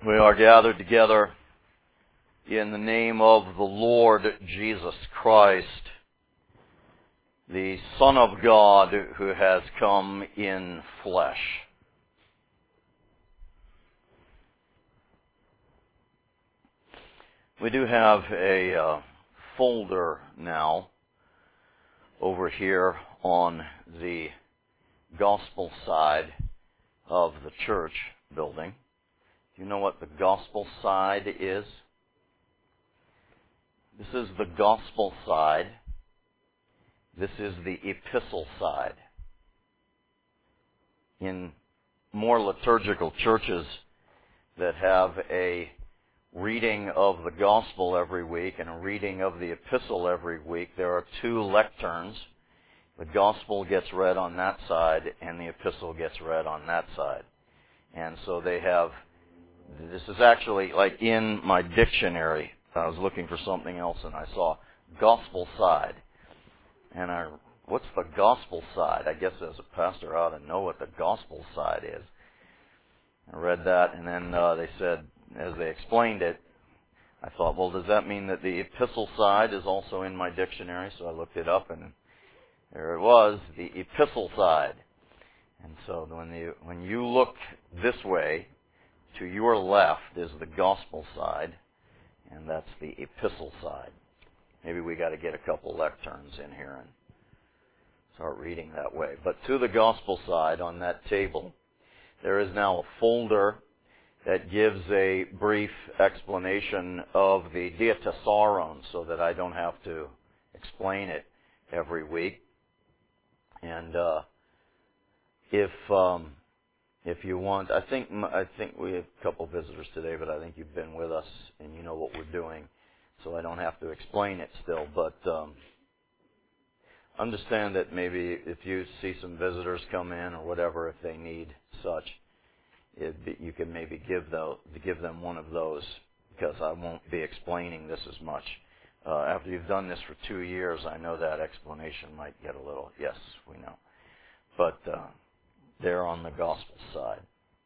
We are gathered together in the name of the Lord Jesus Christ, the Son of God who has come in flesh. We do have a folder now over here on the gospel side of the church building. Do you know what the gospel side is? This is the gospel side. This is the epistle side. In more liturgical churches that have a reading of the gospel every week and a reading of the epistle every week, there are two lecterns. The gospel gets read on that side and the epistle gets read on that side. And so they have, this is actually like in my dictionary. I was looking for something else and I saw gospel side. And what's the gospel side? I guess as a pastor I ought to know what the gospel side is. I read that and then they said, as they explained it, I thought, well, does that mean that the epistle side is also in my dictionary? So I looked it up and there it was, the epistle side. And so when you look this way, to your left is the gospel side, and that's the epistle side. Maybe we got to get a couple lecterns in here and start reading that way. But to the gospel side on that table, there is now a folder that gives a brief explanation of the Diatessaron so that I don't have to explain it every week. And if you want, I think we have a couple visitors today, but I think you've been with us and you know what we're doing, so I don't have to explain it still. But understand that maybe if you see some visitors come in or whatever, if they need such, you can maybe give them one of those, because I won't be explaining this as much. After you've done this for 2 years, I know that explanation might get a little, yes, we know. But they're on the gospel side.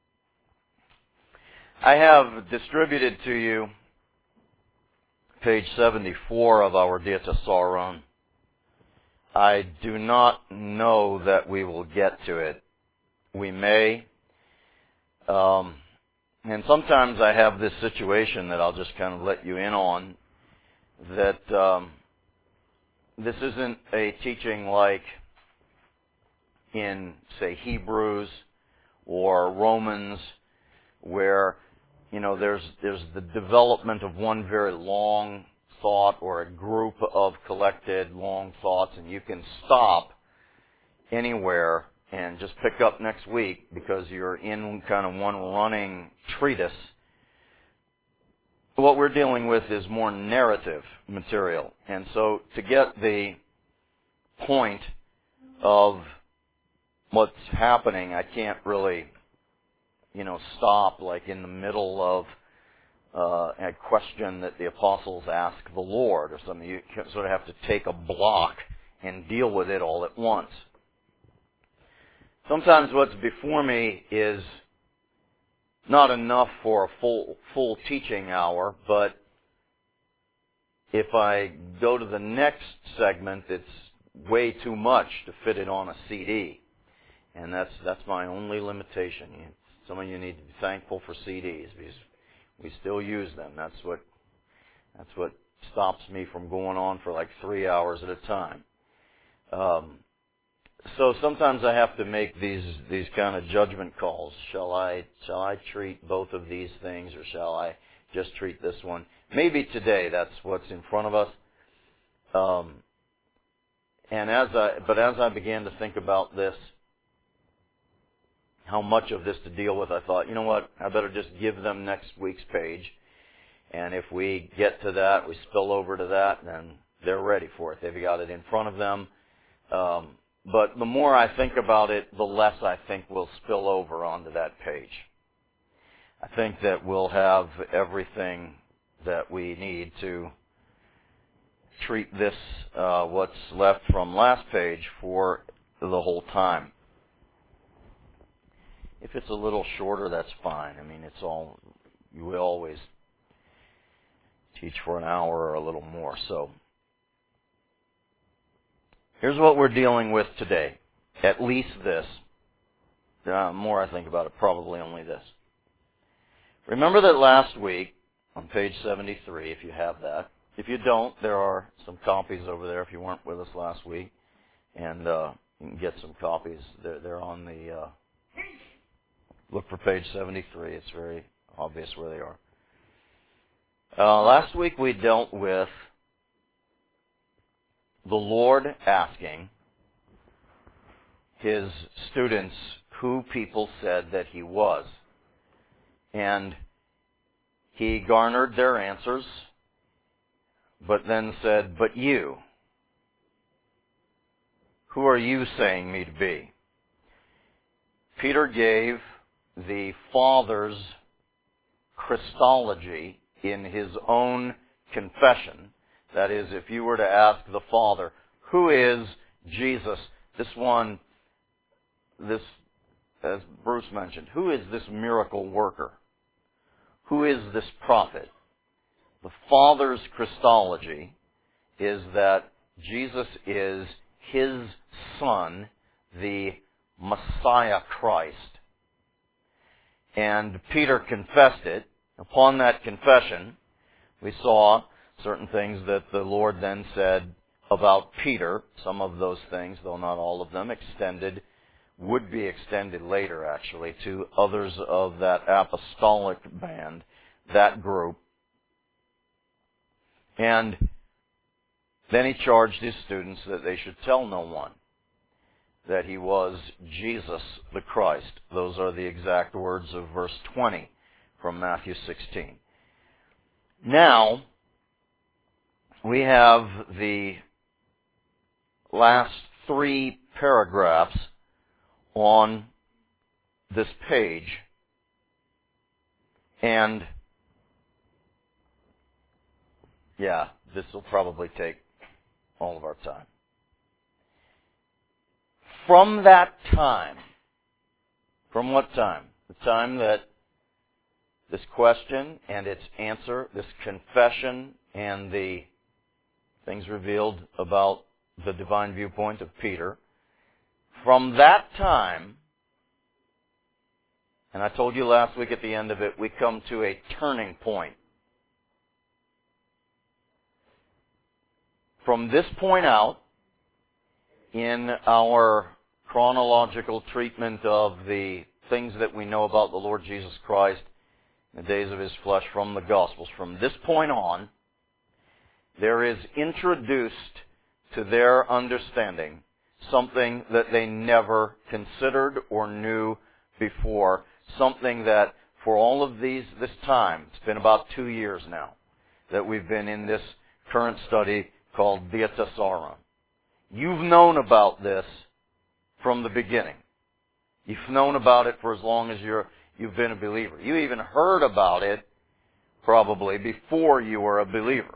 I have distributed to you page 74 of our Diatessaron. I do not know that we will get to it. We may. And sometimes I have this situation that I'll just kind of let you in on, that this isn't a teaching like in, say, Hebrews or Romans, where, there's the development of one very long thought or a group of collected long thoughts, and you can stop anywhere and just pick up next week because you're in kind of one running treatise. What we're dealing with is more narrative material. And so to get the point of what's happening, I can't really, stop like in the middle of a question that the apostles ask the Lord or something. You sort of have to take a block and deal with it all at once. Sometimes what's before me is not enough for a full teaching hour, but if I go to the next segment, it's way too much to fit it on a CD. And that's my only limitation. Some of you need to be thankful for CDs because we still use them. That's what stops me from going on for like 3 hours at a time. So sometimes I have to make these kind of judgment calls. Shall I treat both of these things, or shall I just treat this one? Maybe today that's what's in front of us. But as I began to think about this, how much of this to deal with, I thought, you know what, I better just give them next week's page. And if we get to that, we spill over to that, then they're ready for it. They've got it in front of them. But the more I think about it, the less I think will spill over onto that page. I think that we'll have everything that we need to treat this, what's left from last page, for the whole time. If it's a little shorter, that's fine. I mean, it's all you will always teach for an hour or a little more. So here's what we're dealing with today. At least this. The more I think about it, probably only this. Remember that last week, on page 73, if you have that. If you don't, there are some copies over there if you weren't with us last week. And you can get some copies. They're on the... look for page 73. It's very obvious where they are. Last week we dealt with the Lord asking His students who people said that He was. And He garnered their answers, but then said, "But you, who are you saying me to be?" Peter gave the Father's Christology in His own confession. That is, if you were to ask the Father, who is Jesus, this, as Bruce mentioned, who is this miracle worker? Who is this prophet? The Father's Christology is that Jesus is His Son, the Messiah Christ. And Peter confessed it. Upon that confession, we saw certain things that the Lord then said about Peter. Some of those things, though not all of them, would be extended later, actually, to others of that apostolic band, that group. And then He charged His students that they should tell no one that He was Jesus the Christ. Those are the exact words of verse 20 from Matthew 16. Now, we have the last 3 paragraphs on this page, and this will probably take all of our time. From that time, from what time? The time that this question and its answer, this confession and the things revealed about the divine viewpoint of Peter, from that time, and I told you last week at the end of it, we come to a turning point. From this point out, in our chronological treatment of the things that we know about the Lord Jesus Christ in the days of His flesh from the Gospels, from this point on, there is introduced to their understanding something that they never considered or knew before, something that for all of this time, it's been about 2 years now, that we've been in this current study called Diatessaron. You've known about this from the beginning. You've known about it for as long as you've been a believer. You even heard about it probably before you were a believer.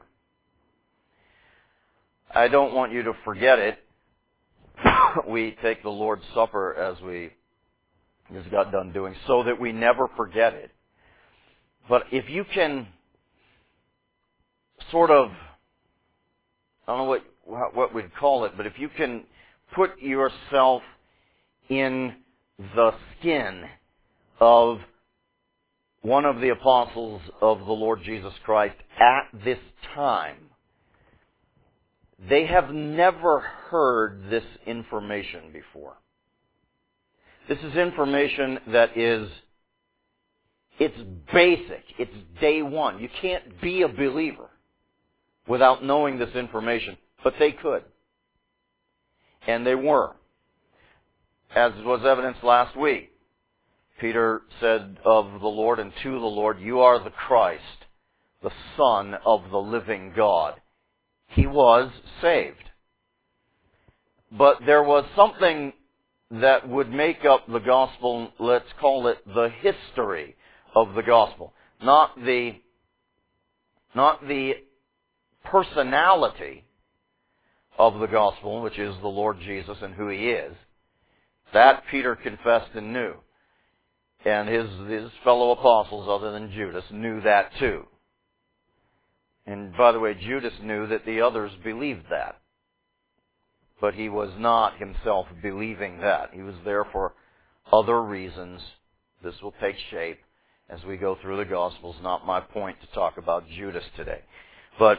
I don't want you to forget it. We take the Lord's Supper as we just got done doing so that we never forget it. But if you can sort of, I don't know what we'd call it, but if you can put yourself in the skin of one of the apostles of the Lord Jesus Christ at this time, they have never heard this information before. This is information that is, it's basic. It's day one. You can't be a believer without knowing this information, but they could. And they were. As was evidenced last week, Peter said of the Lord and to the Lord, "You are the Christ, the Son of the living God." He was saved. But there was something that would make up the gospel, let's call it the history of the gospel. Not the personality of the gospel, which is the Lord Jesus and who He is. That Peter confessed and knew. And his fellow apostles, other than Judas, knew that too. And by the way, Judas knew that the others believed that. But he was not himself believing that. He was there for other reasons. This will take shape as we go through the Gospels. Not my point to talk about Judas today. But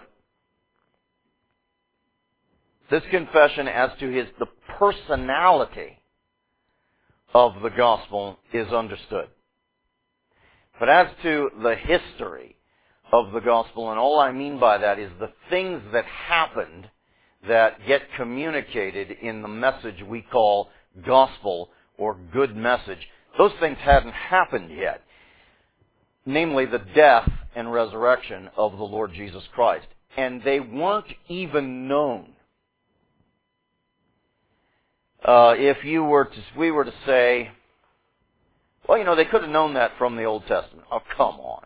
this confession as to the personality of the Gospel is understood. But as to the history of the Gospel, and all I mean by that is the things that happened that get communicated in the message we call Gospel or good message, those things hadn't happened yet. Namely, the death and resurrection of the Lord Jesus Christ. And they weren't even known. If we were to say, well, they could have known that from the Old Testament. Oh, come on.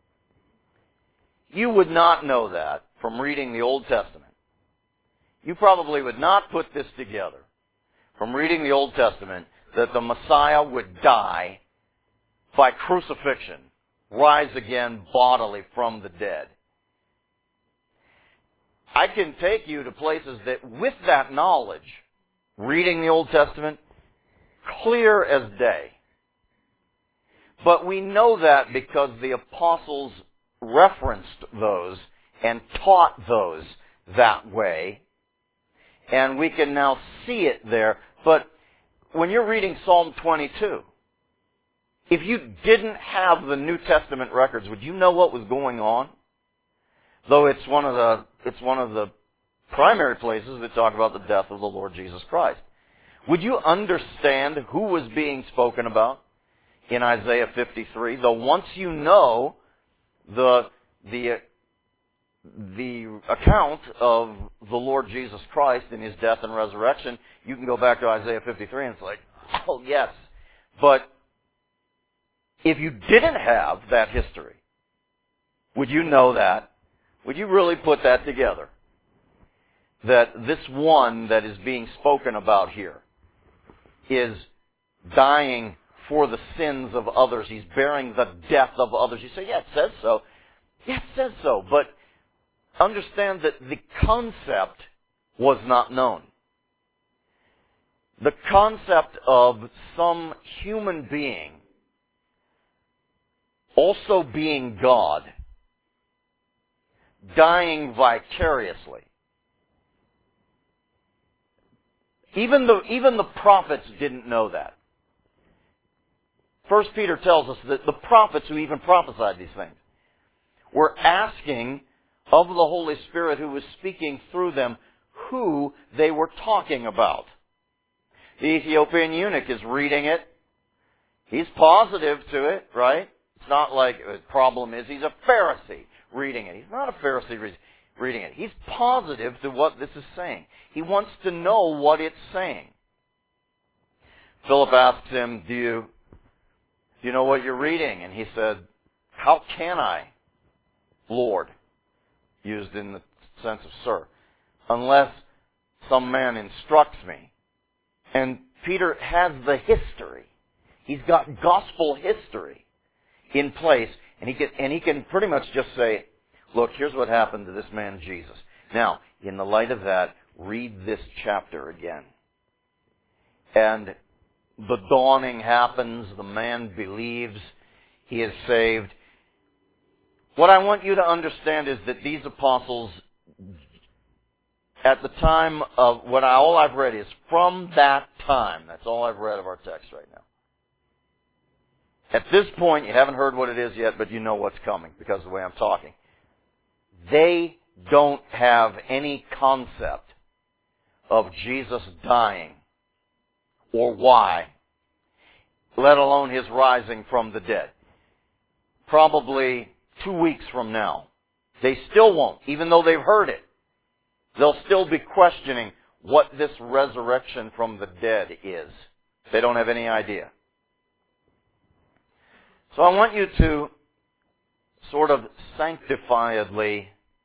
You would not know that from reading the Old Testament. You probably would not put this together from reading the Old Testament that the Messiah would die by crucifixion, rise again bodily from the dead. I can take you to places that with that knowledge, reading the Old Testament, clear as day. But we know that because the apostles referenced those and taught those that way. And we can now see it there. But when you're reading Psalm 22, if you didn't have the New Testament records, would you know what was going on? Though it's one of the primary places that talk about the death of the Lord Jesus Christ. Would you understand who was being spoken about in Isaiah 53? Though once you know the account of the Lord Jesus Christ and His death and resurrection, you can go back to Isaiah 53 and it's like, oh yes. But if you didn't have that history, would you know that? Would you really put that together? That this one that is being spoken about here is dying for the sins of others. He's bearing the death of others. You say, yeah, it says so. Yeah, it says so. But understand that the concept was not known. The concept of some human being also being God, dying vicariously. Even the prophets didn't know that. 1 Peter tells us that the prophets who even prophesied these things were asking of the Holy Spirit who was speaking through them who they were talking about. The Ethiopian eunuch is reading it. He's positive to it, right? It's not like the problem is he's a Pharisee reading it. He's not a Pharisee reading it. He's positive to what this is saying. He wants to know what it's saying. Philip asks him, do you know what you're reading? And he said, how can I, Lord? Used in the sense of sir. Unless some man instructs me. And Peter has the history. He's got gospel history in place. And he can pretty much just say, look, here's what happened to this man Jesus. Now, in the light of that, read this chapter again. And the dawning happens. The man believes. He is saved. What I want you to understand is that these apostles, at the time of all I've read is from that time. That's all I've read of our text right now. At this point, you haven't heard what it is yet, but you know what's coming because of the way I'm talking. They don't have any concept of Jesus dying or why, let alone His rising from the dead. Probably 2 weeks from now, they still won't, even though they've heard it. They'll still be questioning what this resurrection from the dead is. They don't have any idea. So I want you to sort of sanctifiedly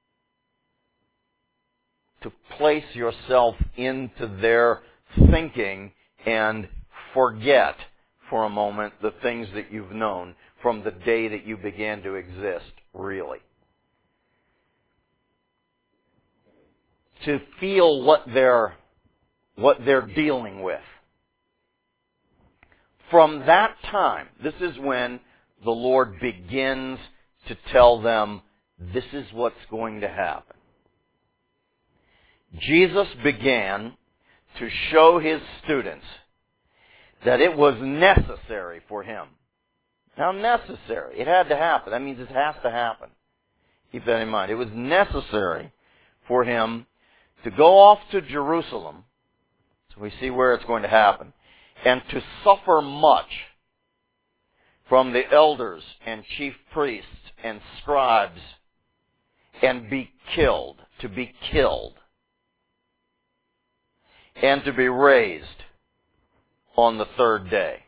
to place yourself into their thinking and forget for a moment the things that you've known from the day that you began to exist, really. To feel what they're dealing with. From that time, this is when the Lord begins to tell them, this is what's going to happen. Jesus began to show his students that it was necessary for him. Now, necessary. It had to happen. That means it has to happen. Keep that in mind. It was necessary for him to go off to Jerusalem, so we see where it's going to happen, and to suffer much from the elders and chief priests and scribes, and be killed, and to be raised on the third day.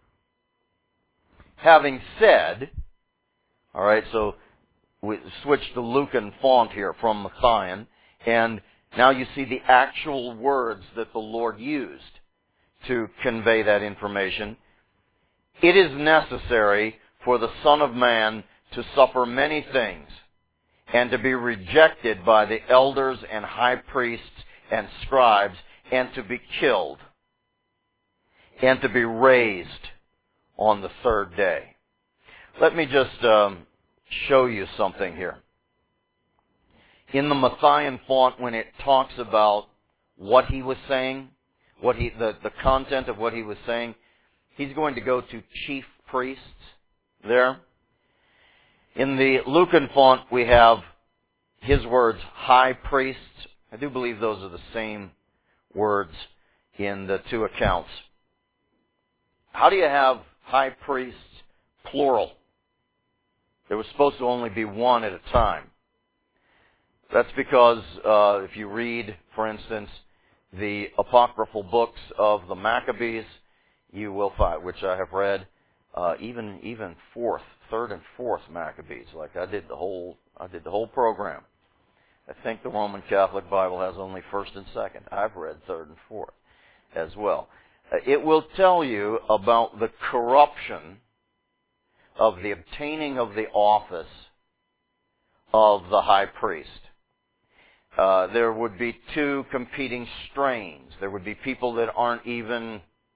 Having said, all right, so we switch to Lucan font here from Matthian, and now you see the actual words that the Lord used to convey that information. It is necessary for the Son of Man to suffer many things, and to be rejected by the elders and high priests and scribes, and to be killed, and to be raised on the third day. Let me just show you something here. In the Matthian font, when it talks about what he was saying, the content of what he was saying, he's going to go to chief priests there. In the Lucan font, we have his words, high priests. I do believe those are the same words in the two accounts. How do you have high priests plural? There was supposed to only be one at a time. That's because if you read, for instance, the apocryphal books of the Maccabees, you will find, which I have read, even third and fourth Maccabees. Like I did the whole program. I think the Roman Catholic Bible has only first and second. I've read third and fourth as well. It will tell you about the corruption of the obtaining of the office of the high priest. There would be two competing strains. There would be people that aren't even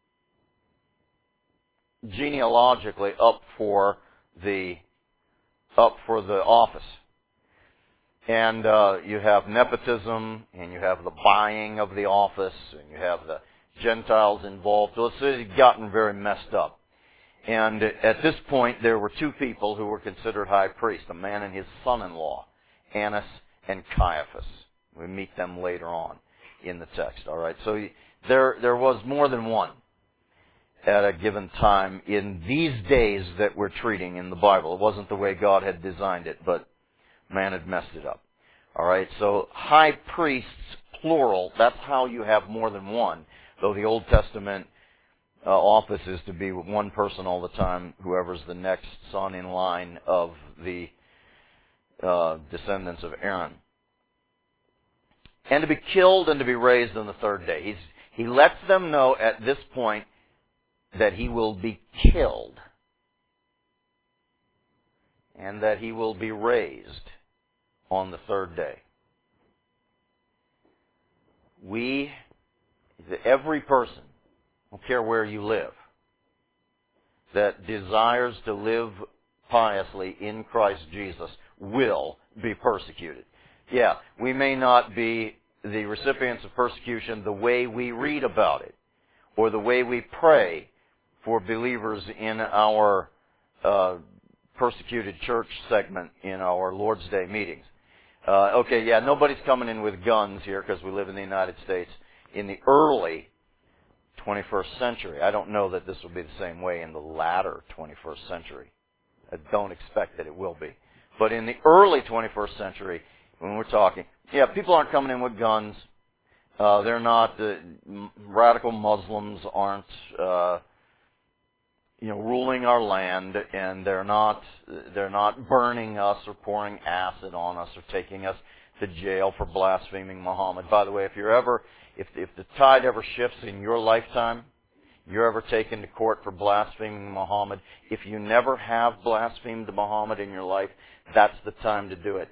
genealogically up for the office. And you have nepotism, and you have the buying of the office, and you have the Gentiles involved. So it had gotten very messed up. And at this point, there were two people who were considered high priests, a man and his son-in-law, Annas and Caiaphas. We meet them later on in the text. All right. So there was more than one at a given time in these days that we're treating in the Bible. It wasn't the way God had designed it, but man had messed it up. All right. So high priests, plural. That's how you have more than one. Though the Old Testament office is to be with one person all the time, whoever's the next son in line of the descendants of Aaron. And to be killed and to be raised on the third day. He lets them know at this point that he will be killed and that he will be raised on the third day. Every person, I don't care where you live, that desires to live piously in Christ Jesus will be persecuted. Yeah, we may not be the recipients of persecution the way we read about it, or the way we pray for believers in our persecuted church segment in our Lord's Day meetings. Nobody's coming in with guns here because we live in the United States in the early 21st century. I don't know that this will be the same way in the latter 21st century. I don't expect that it will be. But in the early 21st century, when we're talking, people aren't coming in with guns. They're not, radical Muslims aren't, ruling our land, and they're not burning us or pouring acid on us or taking us to jail for blaspheming Muhammad. By the way, if the tide ever shifts in your lifetime, You're ever taken to court for blaspheming Muhammad? If you never have blasphemed Muhammad in your life, that's the time to do it.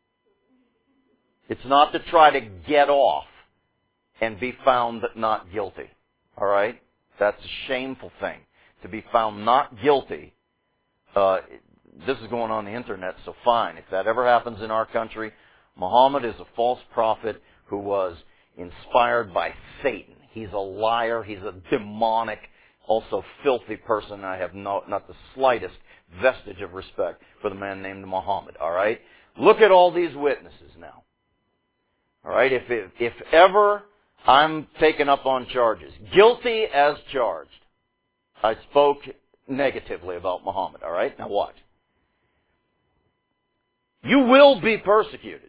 It's not to try to get off and be found not guilty. All right? That's a shameful thing. To be found not guilty. This is going on the internet, so fine. If that ever happens in our country, Muhammad is a false prophet who was inspired by Satan. He's a liar. He's a demonic, also filthy person. I have not the slightest vestige of respect for the man named Muhammad. All right? Look at all these witnesses now. All right? If ever I'm taken up on charges, guilty as charged, I spoke negatively about Muhammad. All right? Now what? You will be persecuted.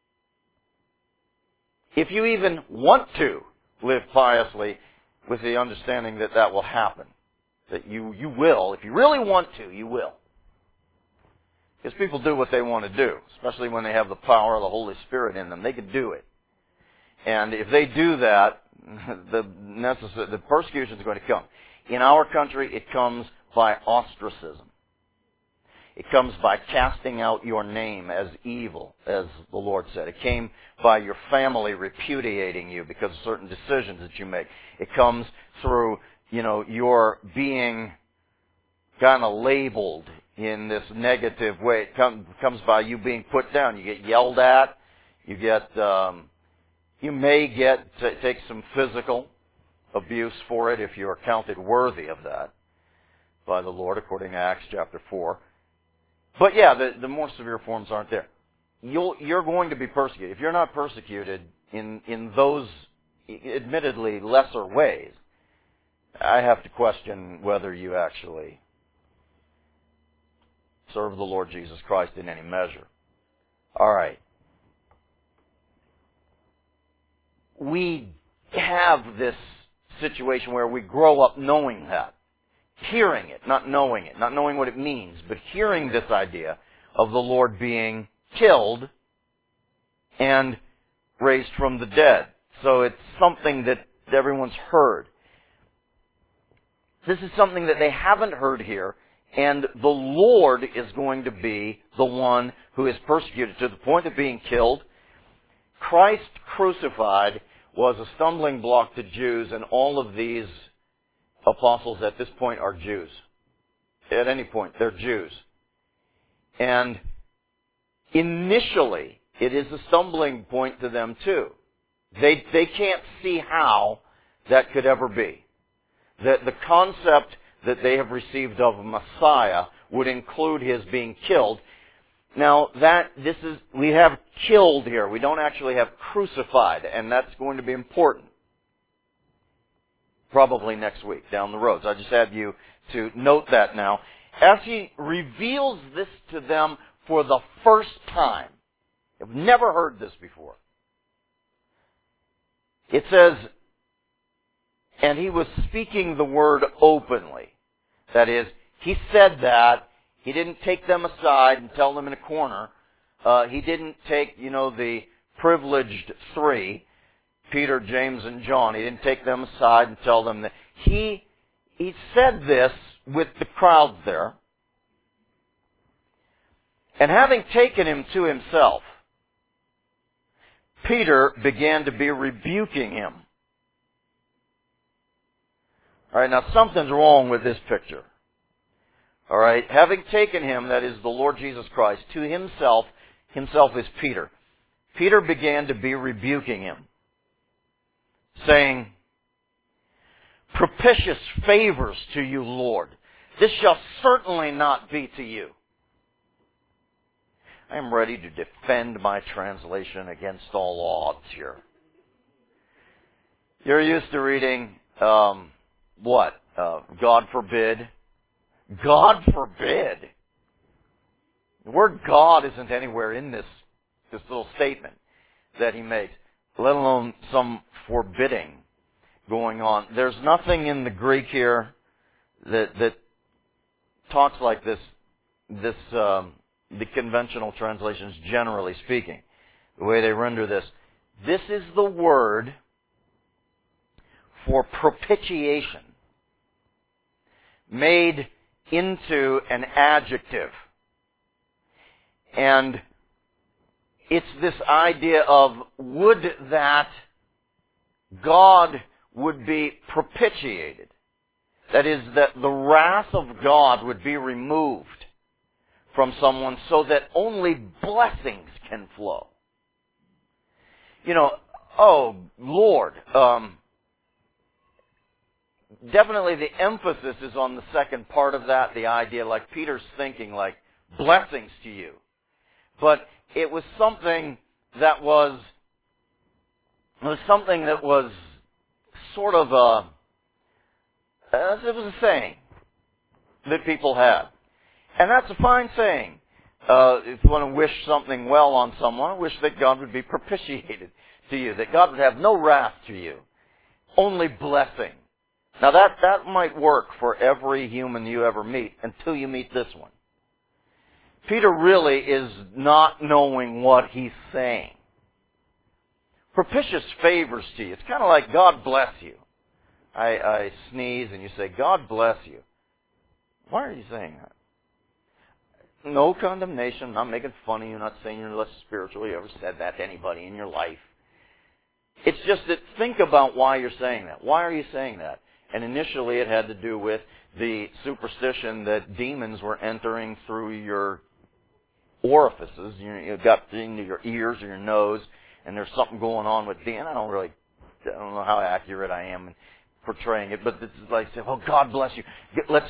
If you even want to live piously with the understanding that that will happen. That you will. If you really want to, you will. Because people do what they want to do. Especially when they have the power of the Holy Spirit in them. They can do it. And if they do that, the persecution is going to come. In our country, it comes by ostracism. It comes by casting out your name as evil, as the Lord said. It came by your family repudiating you because of certain decisions that you make. It comes through, your being kind of labeled in this negative way. It comes by you being put down. You get yelled at. You may take some physical abuse for it if you are counted worthy of that by the Lord, according to Acts chapter 4. But yeah, the more severe forms aren't there. You're going to be persecuted. If you're not persecuted in those admittedly lesser ways, I have to question whether you actually serve the Lord Jesus Christ in any measure. All right. We have this situation where we grow up knowing that. Hearing it, not knowing what it means, but hearing this idea of the Lord being killed and raised from the dead. So it's something that everyone's heard. This is something that they haven't heard here, and the Lord is going to be the one who is persecuted to the point of being killed. Christ crucified was a stumbling block to Jews, and all of these apostles at this point are Jews. At any point, they're Jews. And initially, it is a stumbling point to them too. They can't see how that could ever be. That the concept that they have received of Messiah would include his being killed. Now, we have killed here. We don't actually have crucified, and that's going to be important. Probably next week, down the road. So I just have you to note that now. As he reveals this to them for the first time. I've never heard this before. It says, and he was speaking the word openly. That is, he said that. He didn't take them aside and tell them in a corner. He didn't take, the privileged three, Peter, James, and John. He didn't take them aside and tell them that. He said this with the crowds there. And having taken him to himself, Peter began to be rebuking him. All right, now something's wrong with this picture. All right, having taken him, that is the Lord Jesus Christ, to himself is Peter. Peter began to be rebuking him, saying, propitious favors to you, Lord. This shall certainly not be to you. I am ready to defend my translation against all odds here. You're used to reading, God forbid. God forbid. The word God isn't anywhere in this little statement that he makes, let alone some forbidding going on. There's nothing in the Greek here that talks like this, the conventional translations generally speaking, the way they render this. This is the word for propitiation. made into an adjective. And it's this idea of would that God would be propitiated. That is, that the wrath of God would be removed from someone so that only blessings can flow. Oh, Lord, definitely the emphasis is on the second part of that, the idea like Peter's thinking like blessings to you. But it was something that was sort of it was a saying that people had. And that's a fine saying. If you want to wish something well on someone, wish that God would be propitiated to you, that God would have no wrath to you, only blessing. Now that might work for every human you ever meet until you meet this one. Peter really is not knowing what he's saying. Propitious favors to you. It's kind of like God bless you. I sneeze and you say, God bless you. Why are you saying that? No condemnation. I'm not making fun of you. I'm not saying you're less spiritual. You ever said that to anybody in your life. It's just that think about why you're saying that. Why are you saying that? And initially it had to do with the superstition that demons were entering through your orifices. You got into your ears or your nose, and there's something going on with demons. I don't know how accurate I am in portraying it, but it's like, oh, God bless you. Let's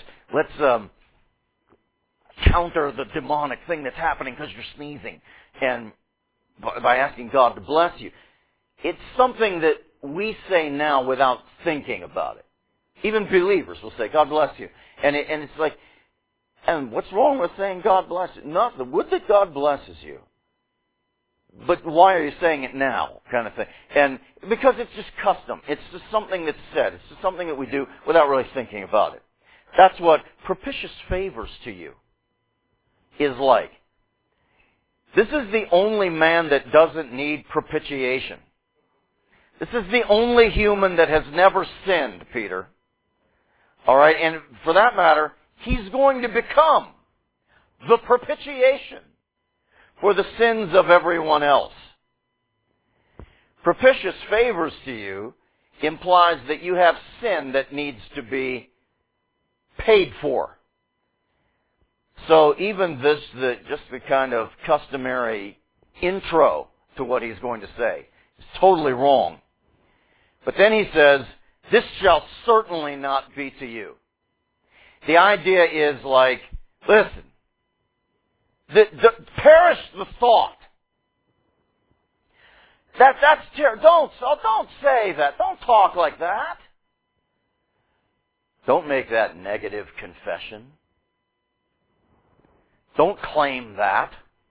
counter the demonic thing that's happening because you're sneezing, and by asking God to bless you. It's something that we say now without thinking about it. Even believers will say, God bless you. And it's like, and what's wrong with saying God bless you? Nothing. Would that God blesses you. But why are you saying it now? Kind of thing. And because it's just custom. It's just something that's said. It's just something that we do without really thinking about it. That's what propitious favors to you is like. This is the only man that doesn't need propitiation. This is the only human that has never sinned, Peter. All right? And for that matter, he's going to become the propitiation for the sins of everyone else. Propitious favors to you implies that you have sin that needs to be paid for. So even just the kind of customary intro to what he's going to say is totally wrong. But then he says, this shall certainly not be to you. The idea is like, listen, perish the thought. That's terrible. Don't say that. Don't talk like that. Don't make that negative confession. Don't claim that.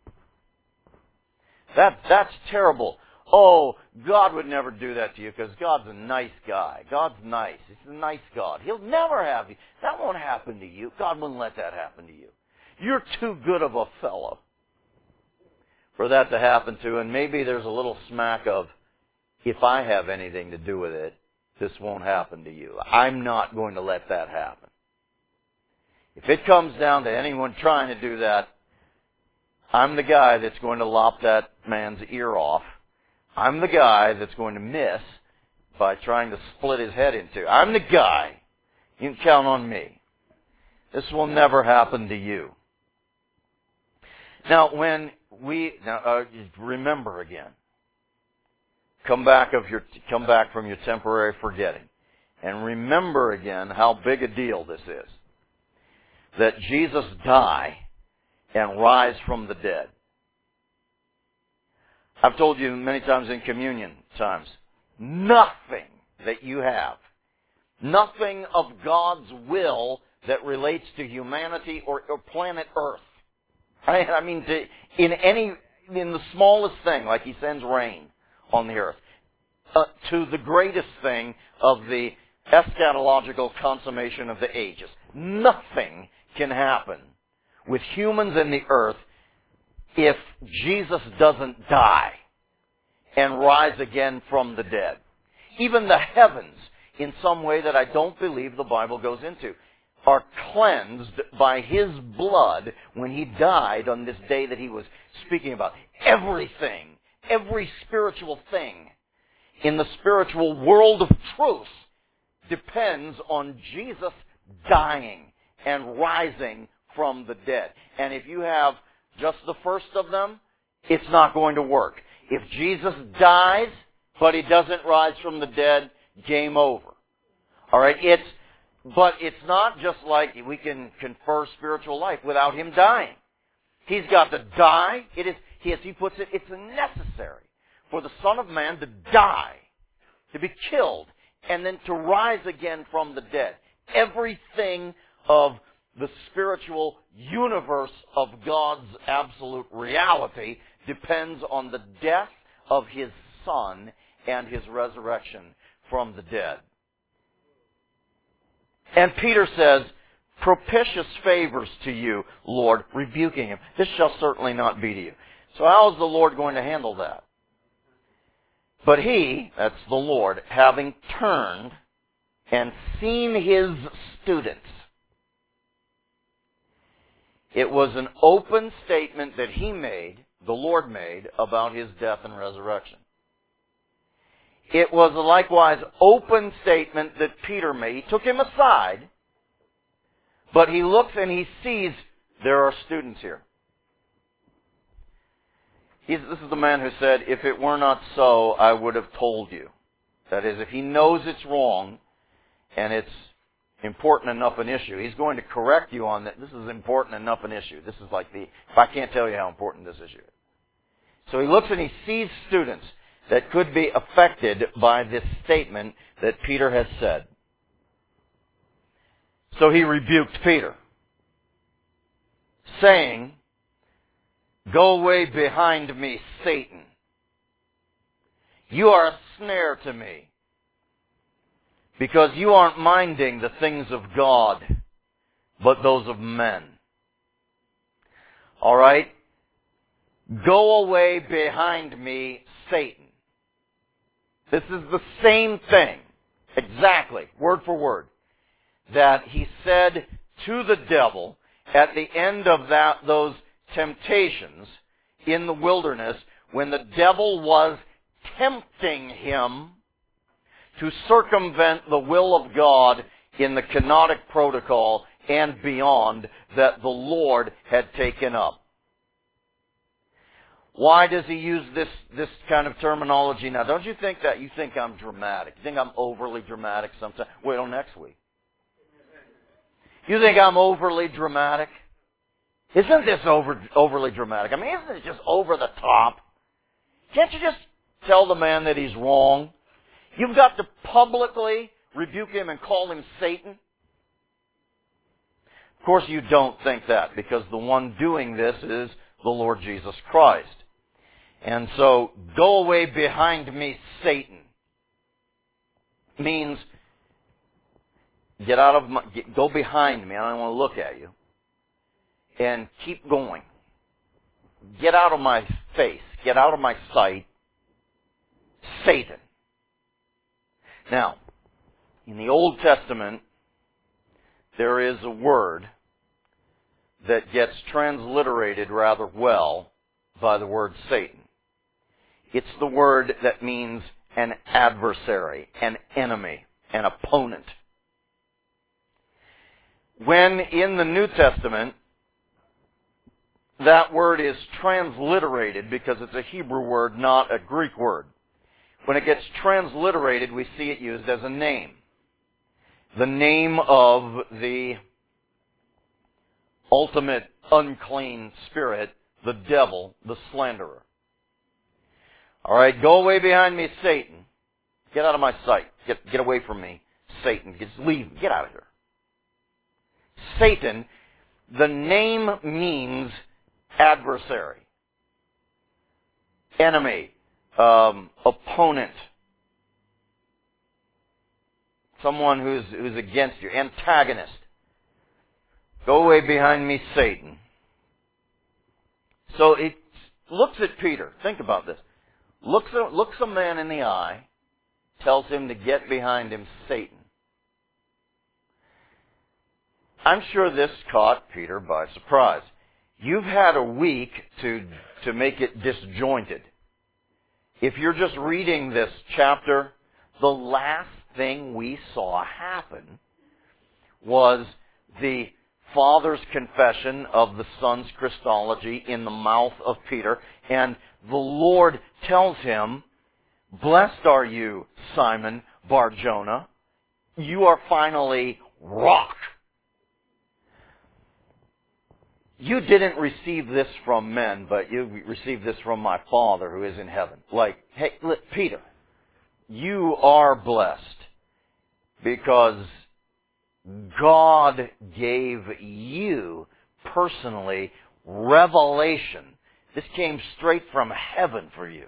That's terrible. Oh, God would never do that to you because God's a nice guy. God's nice. He's a nice God. He'll never have you. That won't happen to you. God wouldn't let that happen to you. You're too good of a fellow for that to happen to. And maybe there's a little smack of, if I have anything to do with it, this won't happen to you. I'm not going to let that happen. If it comes down to anyone trying to do that, I'm the guy that's going to lop that man's ear off. I'm the guy that's going to miss by trying to split his head in two. I'm the guy. You can count on me. This will never happen to you. Now, remember again. Come back from your temporary forgetting, and remember again how big a deal this is. That Jesus die and rise from the dead. I've told you many times in communion times, nothing that you have, nothing of God's will that relates to humanity or planet Earth. I mean, in the smallest thing, like He sends rain on the earth, to the greatest thing of the eschatological consummation of the ages. Nothing can happen with humans and the earth if Jesus doesn't die and rise again from the dead. Even the heavens, in some way that I don't believe the Bible goes into, are cleansed by His blood when He died on this day that He was speaking about. Everything, every spiritual thing in the spiritual world of truth depends on Jesus dying and rising from the dead. And if you have just the first of them, it's not going to work. If Jesus dies, but He doesn't rise from the dead, game over. All right? But it's not just like we can confer spiritual life without Him dying. He's got to die. It is, as He puts it, it's necessary for the Son of Man to die, to be killed, and then to rise again from the dead. Everything of the spiritual universe of God's absolute reality depends on the death of His Son and His resurrection from the dead. And Peter says, propitious favors to you, Lord, rebuking him. This shall certainly not be to you. So how is the Lord going to handle that? But He, that's the Lord, having turned and seen His students. It was an open statement that He made, the Lord made, about His death and resurrection. It was a likewise open statement that Peter made. He took him aside, but he looks and he sees there are students here. This is the man who said, if it were not so, I would have told you. That is, if he knows it's wrong and it's important enough an issue, he's going to correct you on that. This is important enough an issue. This is like if I can't tell you how important this issue is. So he looks and he sees students that could be affected by this statement that Peter has said. So he rebuked Peter, saying, go away behind me, Satan. You are a snare to me, because you aren't minding the things of God, but those of men. All right? Go away behind me, Satan. This is the same thing, exactly, word for word, that He said to the devil at the end of those temptations in the wilderness, when the devil was tempting Him to circumvent the will of God in the kenotic protocol and beyond that the Lord had taken up. Why does He use this kind of terminology now? Don't you think that you think I'm dramatic? You think I'm overly dramatic sometimes? Wait till next week. You think I'm overly dramatic? Isn't this overly dramatic? I mean, isn't it just over the top? Can't you just tell the man that he's wrong? You've got to publicly rebuke him and call him Satan? Of course you don't think that, because the one doing this is the Lord Jesus Christ. And so, go away behind me, Satan, means go behind me. I don't want to look at you. And keep going. Get out of my face. Get out of my sight. Satan. Now, in the Old Testament, there is a word that gets transliterated rather well by the word Satan. It's the word that means an adversary, an enemy, an opponent. When in the New Testament, that word is transliterated because it's a Hebrew word, not a Greek word. When it gets transliterated, we see it used as a name. The name of the ultimate unclean spirit, the devil, the slanderer. All right, go away behind me, Satan. Get out of my sight. Get away from me, Satan. Just leave. Get out of here. Satan, the name means adversary, enemy, opponent, someone who's against you, antagonist. Go away behind me, Satan. So it looks at Peter. Think about this. Looks a man in the eye, tells him to get behind him, Satan. I'm sure this caught Peter by surprise. You've had a week to make it disjointed. If you're just reading this chapter, the last thing we saw happen was the Father's confession of the Son's Christology in the mouth of Peter, and the Lord tells him, "Blessed are you, Simon Bar-Jonah. You are finally rock. You didn't receive this from men, but you received this from my Father who is in heaven." Like, hey, Peter, you are blessed because God gave you personally revelation. This came straight from heaven for you.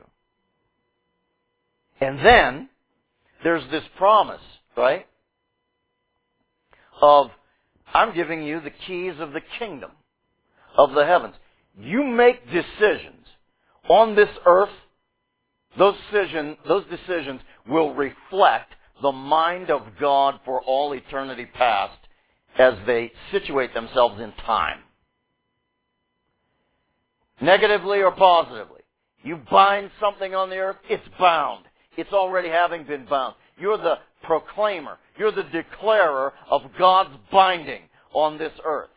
And then there's this promise, right? Of, I'm giving you the keys of the kingdom of the heavens. You make decisions on this earth. Those decisions will reflect the mind of God for all eternity past as they situate themselves in time. Negatively or positively. You bind something on the earth, it's bound. It's already having been bound. You're the proclaimer. You're the declarer of God's binding on this earth.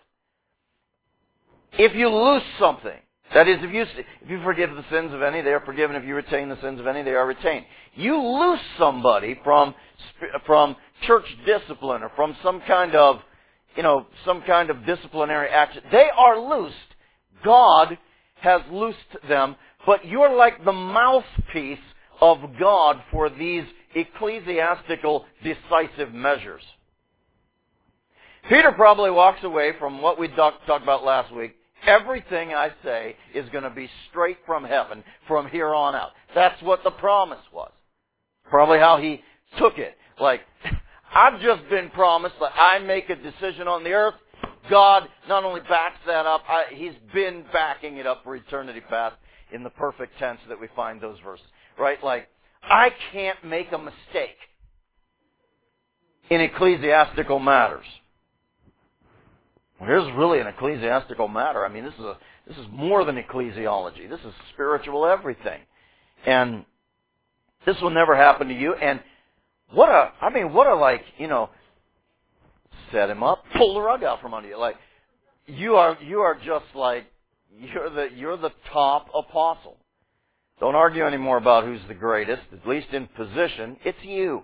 If you lose something, that is, if you forgive the sins of any, they are forgiven. If you retain the sins of any, they are retained. You lose somebody from church discipline or from some kind of disciplinary action. They are loosed. God has loosed them, but you're like the mouthpiece of God for these ecclesiastical decisive measures. Peter probably walks away from what we talked about last week. Everything I say is going to be straight from heaven from here on out. That's what the promise was. Probably how he took it. Like, I've just been promised that I make a decision on the earth. God not only backs that up, He's been backing it up for eternity past in the perfect tense that we find those verses. Right? Like, I can't make a mistake in ecclesiastical matters. Well, here's really an ecclesiastical matter. I mean, this is more than ecclesiology. This is spiritual everything. And this will never happen to you. And set him up, pull the rug out from under you. Like, you are just like, you're the top apostle. Don't argue anymore about who's the greatest, at least in position. It's you.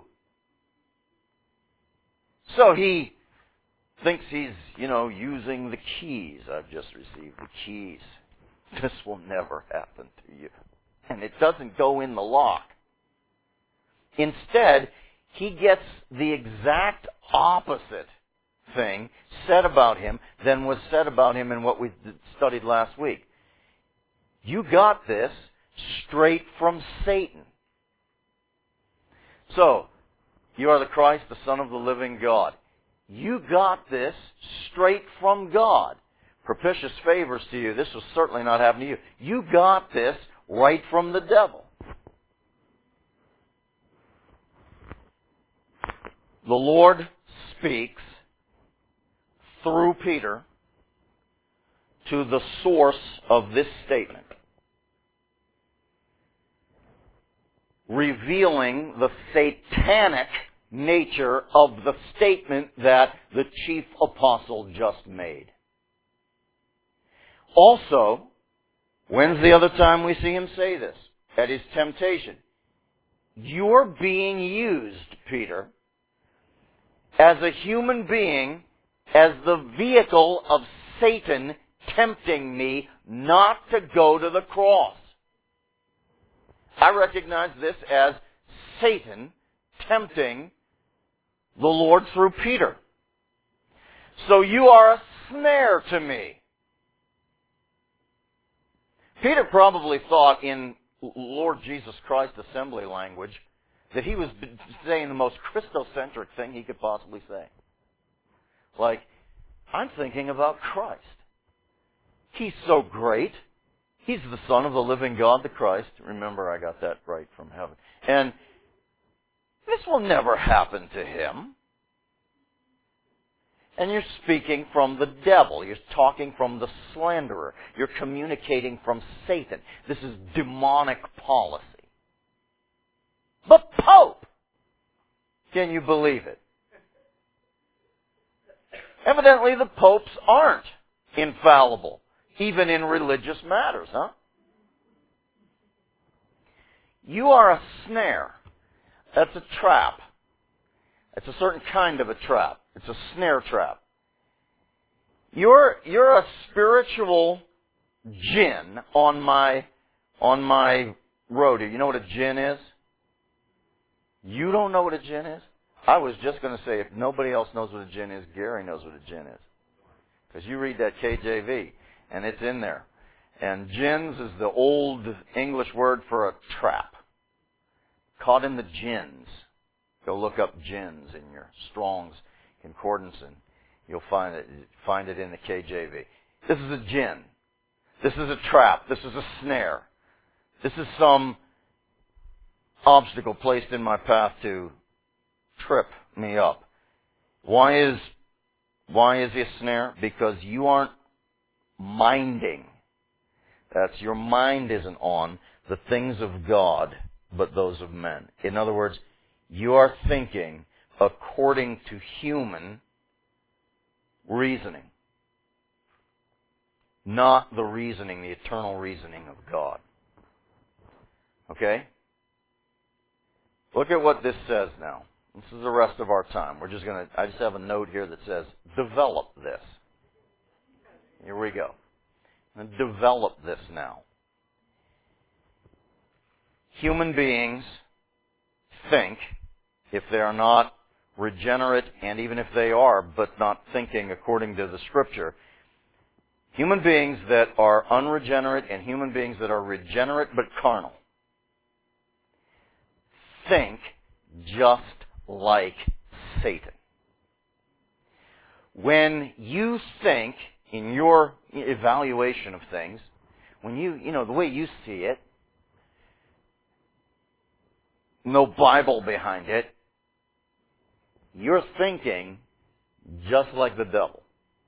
So he thinks he's, using the keys. I've just received the keys. This will never happen to you. And it doesn't go in the lock. Instead, he gets the exact opposite thing said about him than was said about him in what we studied last week. You got this straight from Satan. So, you are the Christ, the Son of the living God. You got this straight from God. Propitious favors to you. This will certainly not happen to you. You got this right from the devil. The Lord speaks through Peter to the source of this statement, revealing the satanic nature of the statement that the chief apostle just made. Also, when's the other time we see him say this? At his temptation. You're being used, Peter, as a human being, as the vehicle of Satan tempting me not to go to the cross. I recognize this as Satan tempting the Lord through Peter. So you are a snare to me. Peter probably thought in Lord Jesus Christ assembly language that he was saying the most Christocentric thing he could possibly say. Like, I'm thinking about Christ. He's so great. He's the Son of the living God, the Christ. Remember, I got that right from heaven. And this will never happen to him. And you're speaking from the devil. You're talking from the slanderer. You're communicating from Satan. This is demonic policy. The Pope! Can you believe it? Evidently the popes aren't infallible, even in religious matters, huh? You are a snare. That's a trap. It's a certain kind of a trap. It's a snare trap. You're a spiritual jinn on my road here. You know what a jinn is? You don't know what a jinn is? I was just going to say, if nobody else knows what a jinn is, Gary knows what a jinn is. Because you read that KJV, and it's in there. And jinns is the old English word for a trap. Caught in the jinns. Go look up jinns in your Strong's Concordance, and you'll find it in the KJV. This is a jinn. This is a trap. This is a snare. This is some obstacle placed in my path to trip me up. Why is he a snare? Because you aren't minding. That's your mind isn't on the things of God, but those of men. In other words, you are thinking according to human reasoning, not the reasoning, the eternal reasoning of God. Okay? Look at what this says now. This is the rest of our time. I just have a note here that says, develop this. Here we go. And develop this now. Human beings think, if they are not regenerate, and even if they are, but not thinking according to the Scripture, human beings that are unregenerate and human beings that are regenerate but carnal think just like Satan. When you think in your evaluation of things, when the way you see it, no Bible behind it, you're thinking just like the devil.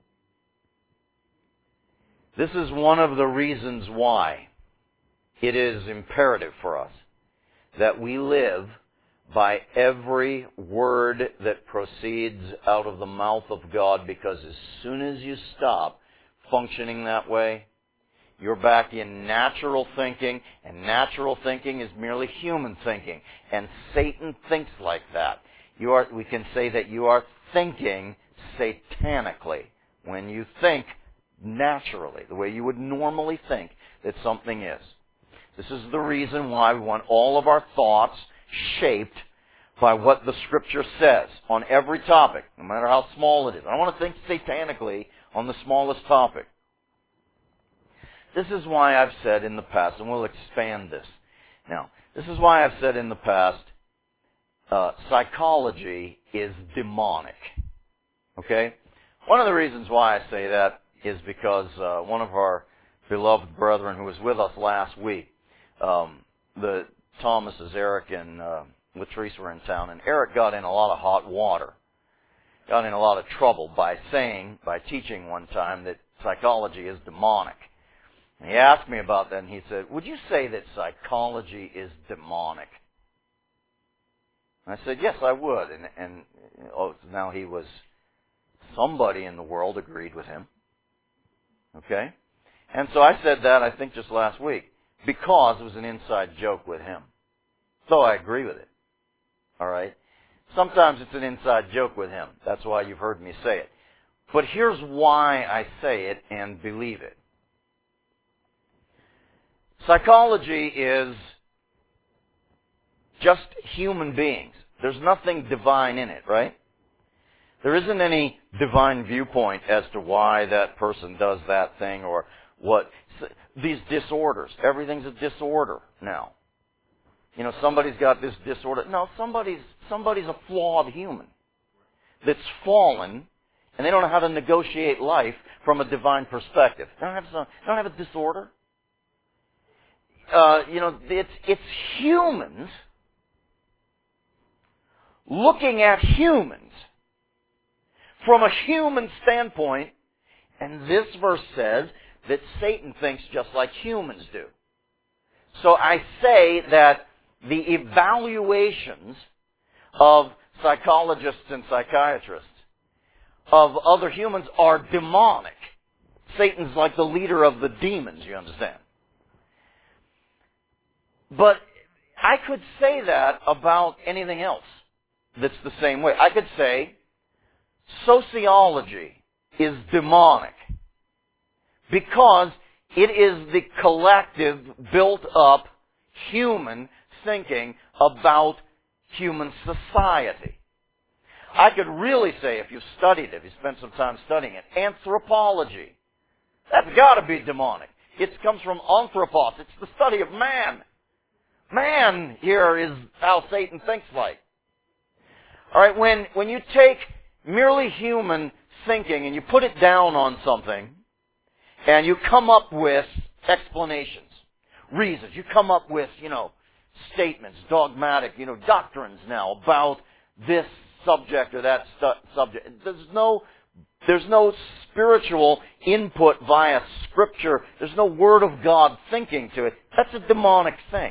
This is one of the reasons why it is imperative for us that we live by every word that proceeds out of the mouth of God, because as soon as you stop functioning that way, you're back in natural thinking, and natural thinking is merely human thinking. And Satan thinks like that. We can say that you are thinking satanically when you think naturally, the way you would normally think that something is. This is the reason why we want all of our thoughts shaped by what the Scripture says on every topic, no matter how small it is. I don't want to think satanically on the smallest topic. This is why I've said in the past, and we'll expand this now, this is why I've said in the past, psychology is demonic. Okay? One of the reasons why I say that is because one of our beloved brethren who was with us last week, the Thomases, Eric and Latrice were in town, and Eric got in a lot of hot water, got in a lot of trouble by teaching one time that psychology is demonic. And he asked me about that, and he said, would you say that psychology is demonic? And I said, yes, I would. And now somebody in the world agreed with him. Okay? And so I said that, I think, just last week, because it was an inside joke with him. So I agree with it. All right? Sometimes it's an inside joke with him. That's why you've heard me say it. But here's why I say it and believe it. Psychology is just human beings. There's nothing divine in it, right? There isn't any divine viewpoint as to why that person does that thing or what. These disorders. Everything's a disorder now. Somebody's got this disorder. No, somebody's a flawed human that's fallen, and they don't know how to negotiate life from a divine perspective. They don't have a disorder. It's humans looking at humans from a human standpoint, and this verse says that Satan thinks just like humans do. So I say that the evaluations of psychologists and psychiatrists of other humans are demonic. Satan's like the leader of the demons, you understand? But I could say that about anything else that's the same way. I could say sociology is demonic because it is the collective, built-up human thinking about human society. I could really say, if you studied it, if you spent some time studying it, anthropology. That's got to be demonic. It comes from anthropos. It's the study of man. Man here is how Satan thinks like. All right, when you take merely human thinking and you put it down on something, and you come up with explanations, reasons, you come up with, statements, dogmatic, doctrines now about this subject or that subject. There's no spiritual input via Scripture. There's no Word of God thinking to it. That's a demonic thing.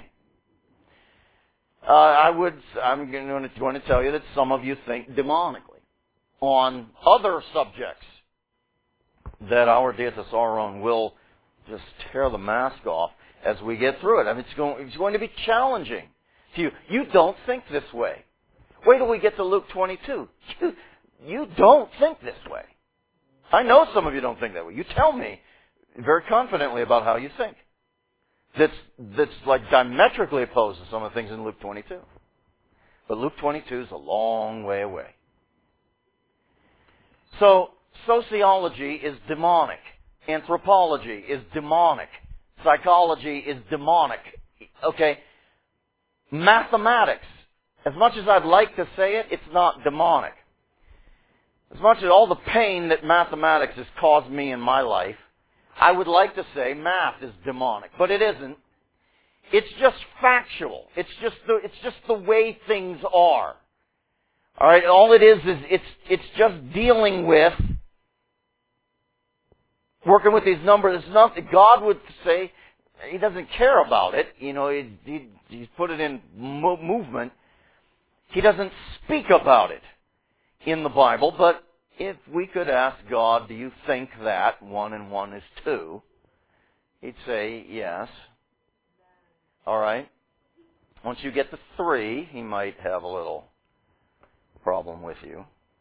I'm going to tell you that some of you think demonically on other subjects that our Deitas Sauron will just tear the mask off as we get through it. I mean, it's going to be challenging to you. You don't think this way. Wait till we get to Luke 22. You don't think this way. I know some of you don't think that way. You tell me very confidently about how you think. That's like diametrically opposed to some of the things in Luke 22. But Luke 22 is a long way away. So, sociology is demonic. Anthropology is demonic. Psychology is demonic. Okay? Mathematics. As much as I'd like to say it, it's not demonic. As much as all the pain that mathematics has caused me in my life, I would like to say math is demonic, but it isn't. It's just factual. It's just the way things are. All right, all it is it's just dealing with working with these numbers. It's not that God would say He doesn't care about it. He's put it in movement. He doesn't speak about it in the Bible, but if we could ask God, do you think that 1 and 1 is 2? He'd say, yes. All right. Once you get to 3, He might have a little problem with you.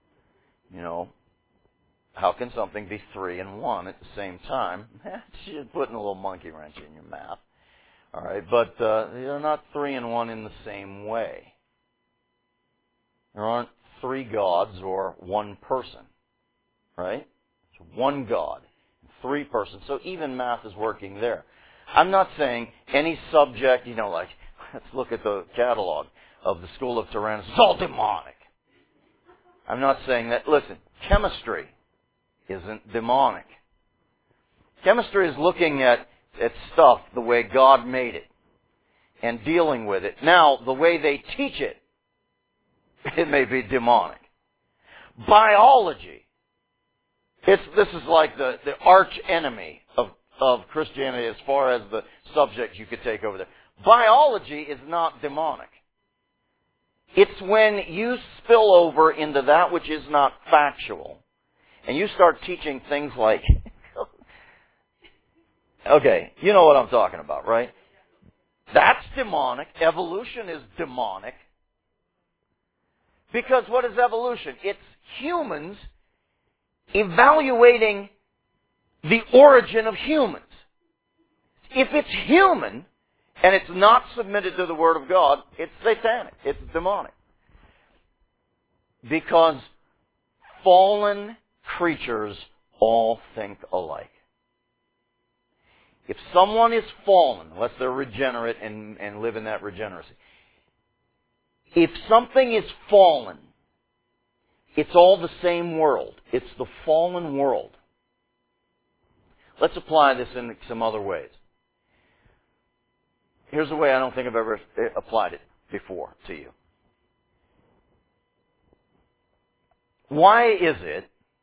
How can something be 3 and 1 at the same time? She's putting a little monkey wrench in your math. All right, but they're not 3 and 1 in the same way. There aren't 3 gods or 1 person, right? It's 1 God, 3 persons. So even math is working there. I'm not saying any subject, like, let's look at the catalog of the School of Tyrannus. It's all demonic. I'm not saying that. Listen, chemistry isn't demonic. Chemistry is looking at stuff the way God made it and dealing with it. Now, the way they teach it, it may be demonic. Biology. This is like the arch enemy of Christianity as far as the subjects you could take over there. Biology is not demonic. It's when you spill over into that which is not factual, and you start teaching things like, okay, you know what I'm talking about, right? That's demonic. Evolution is demonic. Because what is evolution? It's humans evaluating the origin of humans. If it's human and it's not submitted to the Word of God, it's satanic. It's demonic. Because fallen creatures all think alike. If someone is fallen, unless they're regenerate and live in that regeneracy, if something is fallen, it's all the same world. It's the fallen world. Let's apply this in some other ways. Here's a way I don't think I've ever applied it before to you. Why is it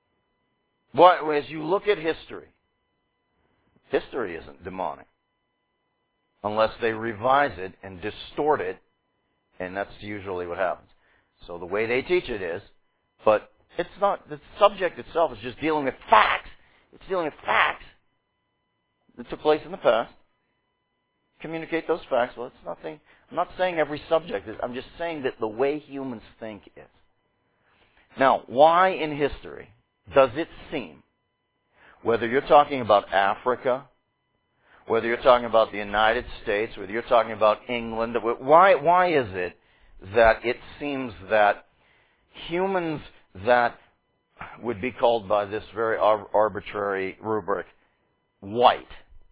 As you look at history, history isn't demonic unless they revise it and distort it, and that's usually what happens. So the way they teach it is, but it's not, the subject itself is just dealing with facts. It's dealing with facts that took place in the past. Communicate those facts. Well, it's nothing. I'm not saying every subject is. I'm just saying that the way humans think is. Now, why in history does it seem, whether you're talking about Africa, whether you're talking about the United States, whether you're talking about England, why is it that it seems that humans that would be called by this very arbitrary rubric white,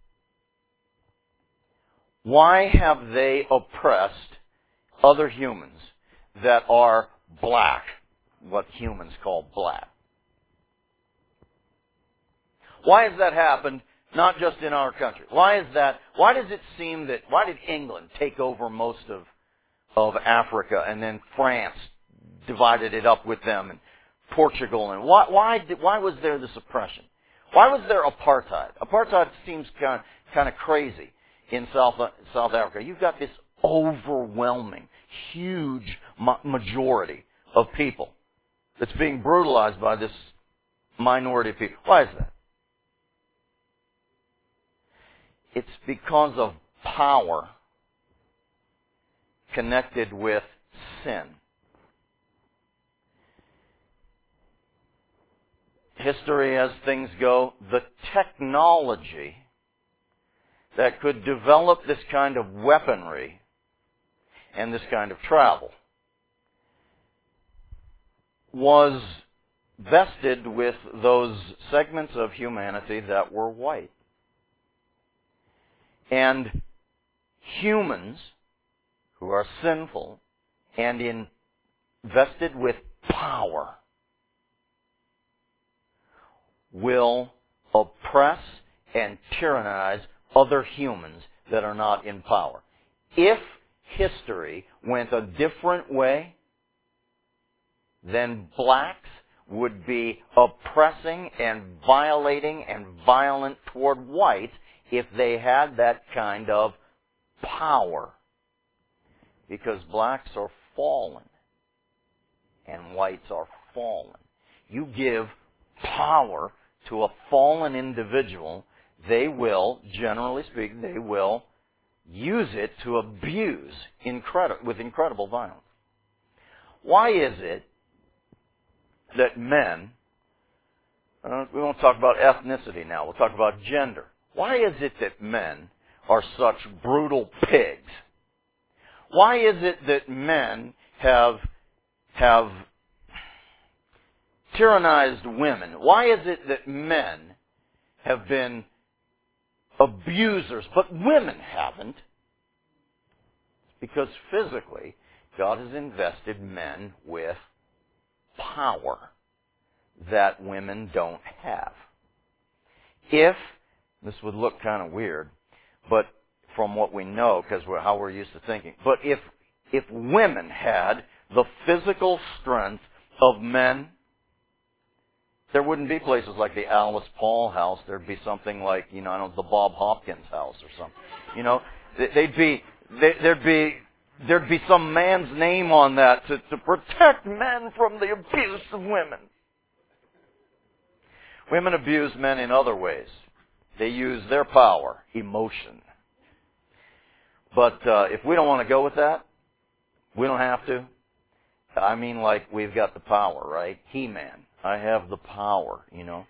why have they oppressed other humans that are black, what humans call black? Why has that happened, not just in our country? Why is that? Why does it seem that, why did England take over most of Africa, and then France divided it up with them, and Portugal, and why was there this oppression? Why was there apartheid? Apartheid seems kind of crazy in South Africa. You've got this overwhelming, huge majority of people that's being brutalized by this minority of people. Why is that? It's because of power connected with sin. History, as things go, the technology that could develop this kind of weaponry and this kind of travel was vested with those segments of humanity that were white. And humans who are sinful and invested with power will oppress and tyrannize other humans that are not in power. If history went a different way, then blacks would be oppressing and violating and violent toward whites if they had that kind of power. Because blacks are fallen and whites are fallen. You give power to a fallen individual, they will, generally speaking, they will use it to abuse with incredible violence. Why is it that men, we won't talk about ethnicity now, we'll talk about gender. Why is it that men are such brutal pigs? Why is it that men have tyrannized women? Why is it that men have been abusers, but women haven't? Because physically, God has invested men with power that women don't have. This would look kind of weird, but from what we know, because how we're used to thinking, but if women had the physical strength of men, there wouldn't be places like the Alice Paul house. There'd be something like, the Bob Hopkins house or something. There'd be some man's name on that to protect men from the abuse of women. Women abuse men in other ways. They use their power, emotion. But if we don't want to go with that, we don't have to. I mean, like, we've got the power, right? He-Man. I have the power,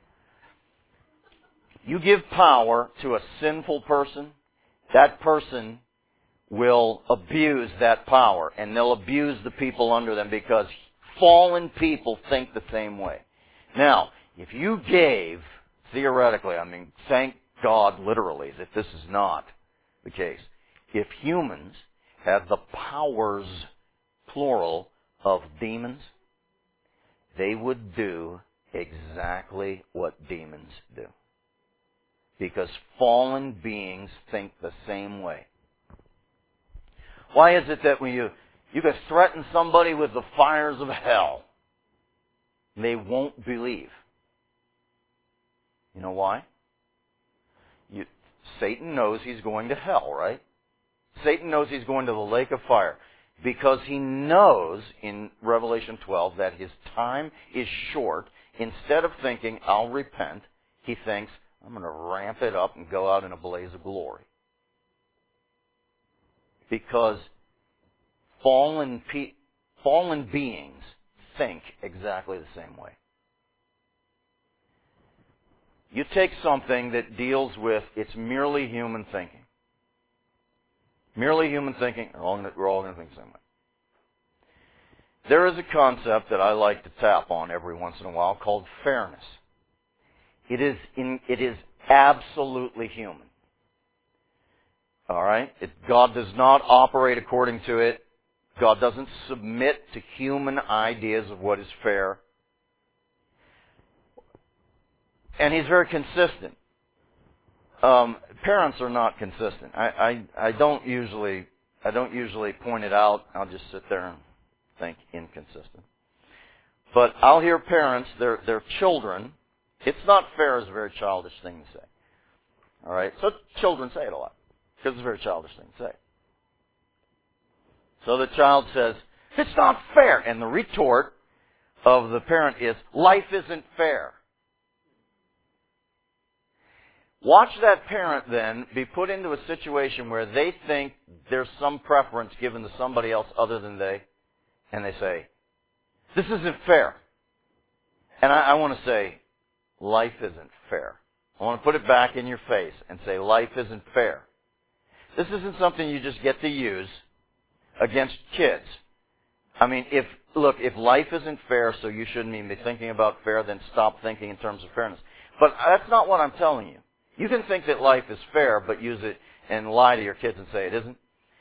You give power to a sinful person, that person will abuse that power, and they'll abuse the people under them because fallen people think the same way. Now, if you gave, theoretically, thank God literally that this is not the case. If humans had the powers, plural, of demons, they would do exactly what demons do. Because fallen beings think the same way. Why is it that when you can threaten somebody with the fires of hell, they won't believe? You know why? Satan knows he's going to hell, right? Satan knows he's going to the lake of fire because he knows in Revelation 12 that his time is short. Instead of thinking, I'll repent, he thinks, I'm going to ramp it up and go out in a blaze of glory. Because fallen beings think exactly the same way. You take something that deals with it's merely human thinking. Merely human thinking, we're all going to think the same way. There is a concept that I like to tap on every once in a while called fairness. It is absolutely human. All right? God does not operate according to it. God doesn't submit to human ideas of what is fair. And He's very consistent. Parents are not consistent. I don't usually point it out. I'll just sit there and think inconsistent. But I'll hear parents, their children. It's not fair is a very childish thing to say. All right, so children say it a lot because it's a very childish thing to say. So the child says, "It's not fair," and the retort of the parent is, "Life isn't fair." Watch that parent then be put into a situation where they think there's some preference given to somebody else other than they, and they say, "This isn't fair." And I want to say, life isn't fair. I want to put it back in your face and say, life isn't fair. This isn't something you just get to use against kids. I mean, if life isn't fair, so you shouldn't even be thinking about fair, then stop thinking in terms of fairness. But that's not what I'm telling you. You can think that life is fair, but use it and lie to your kids and say it isn't.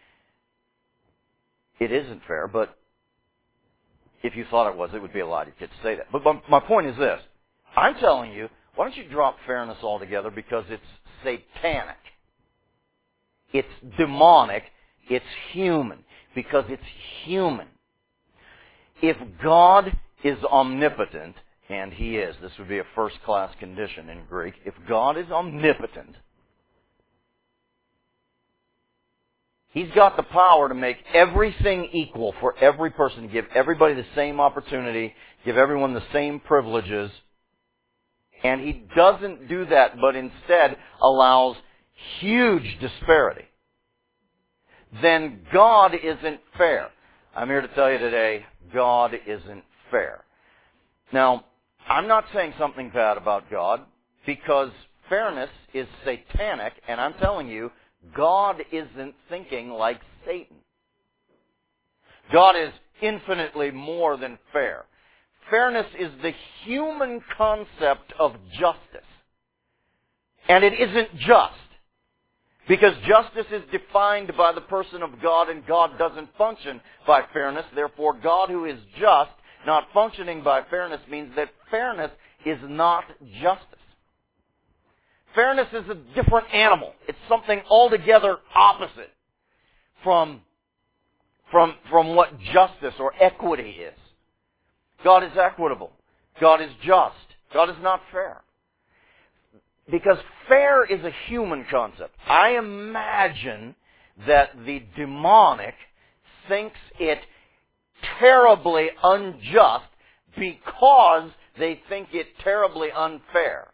It isn't fair, but if you thought it was, it would be a lie to your kids to say that. But my point is this. I'm telling you, why don't you drop fairness altogether because it's satanic. It's demonic. It's human. Because it's human. If God is omnipotent, and He is, this would be a first-class condition in Greek. If God is omnipotent, He's got the power to make everything equal for every person, to give everybody the same opportunity, give everyone the same privileges. And He doesn't do that, but instead allows huge disparity. Then God isn't fair. I'm here to tell you today, God isn't fair. Now, I'm not saying something bad about God, because fairness is satanic, and I'm telling you, God isn't thinking like Satan. God is infinitely more than fair. Fairness is the human concept of justice. And it isn't just. Because justice is defined by the person of God, and God doesn't function by fairness. Therefore, God who is just, not functioning by fairness, means that fairness is not justice. Fairness is a different animal. It's something altogether opposite from what justice or equity is. God is equitable. God is just. God is not fair. Because fair is a human concept. I imagine that the demonic thinks it terribly unjust because they think it terribly unfair.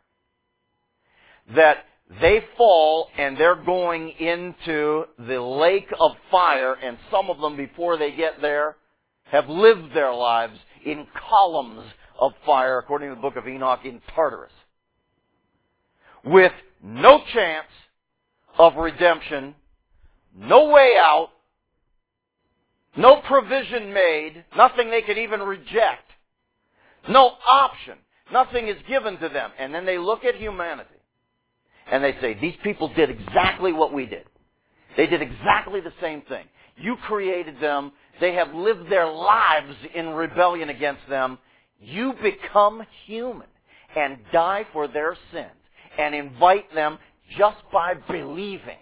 That they fall and they're going into the lake of fire, and some of them, before they get there, have lived their lives in columns of fire, according to the book of Enoch, in Tartarus, with no chance of redemption, no way out, no provision made, nothing they could even reject, no option, nothing is given to them. And then they look at humanity and they say, these people did exactly what we did. They did exactly the same thing. You created them. They have lived their lives in rebellion against them. You become human and die for their sins and invite them just by believing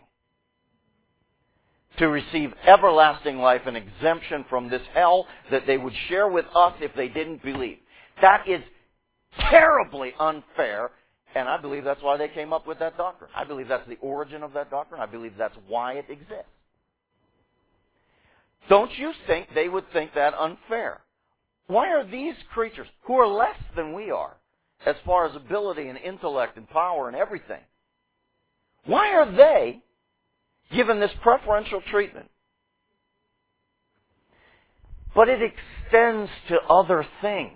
to receive everlasting life and exemption from this hell that they would share with us if they didn't believe. That is terribly unfair, And I believe that's why they came up with that doctrine. I believe that's the origin of that doctrine. I believe that's why it exists. Don't you think they would think that unfair? Why are these creatures, who are less than we are, as far as ability and intellect and power and everything, why are they given this preferential treatment? But it extends to other things.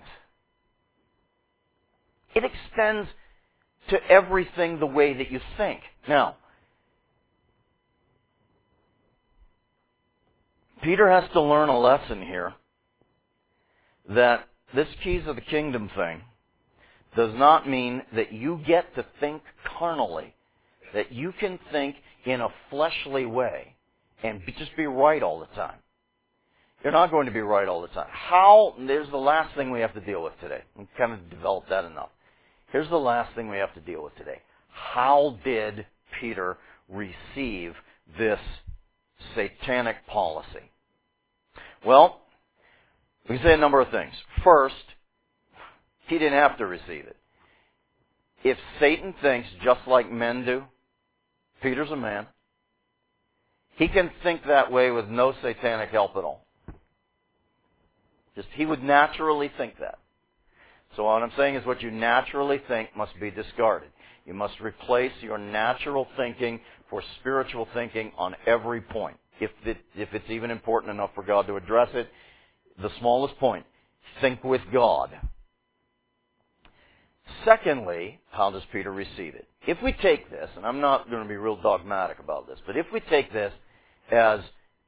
It extends to everything the way that you think. Now, Peter has to learn a lesson here that this keys of the kingdom thing does not mean that you get to think carnally, that you can think in a fleshly way and just be right all the time. You're not going to be right all the time. There's the last thing we have to deal with today. We've kind of developed that enough. Here's the last thing we have to deal with today. How did Peter receive this satanic policy? Well, we can say a number of things. First, he didn't have to receive it. If Satan thinks just like men do, Peter's a man, he can think that way with no satanic help at all. He would naturally think that. So what I'm saying is what you naturally think must be discarded. You must replace your natural thinking for spiritual thinking on every point. If it's even important enough for God to address it, the smallest point, think with God. Secondly, how does Peter receive it? If we take this, and I'm not going to be real dogmatic about this, but if we take this as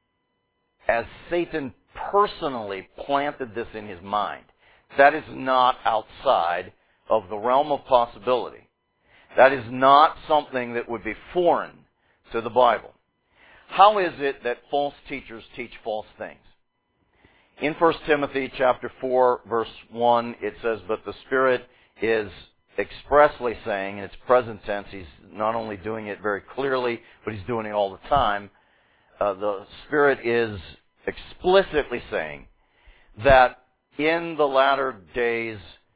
Satan personally planted this in his mind, that is not outside of the realm of possibility. That is not something that would be foreign to the Bible. How is it that false teachers teach false things? In 1 Timothy chapter 4, verse 1, it says, "But the Spirit is expressly saying," in its present tense, he's not only doing it very clearly, but he's doing it all the time. The Spirit is explicitly saying that in the latter days,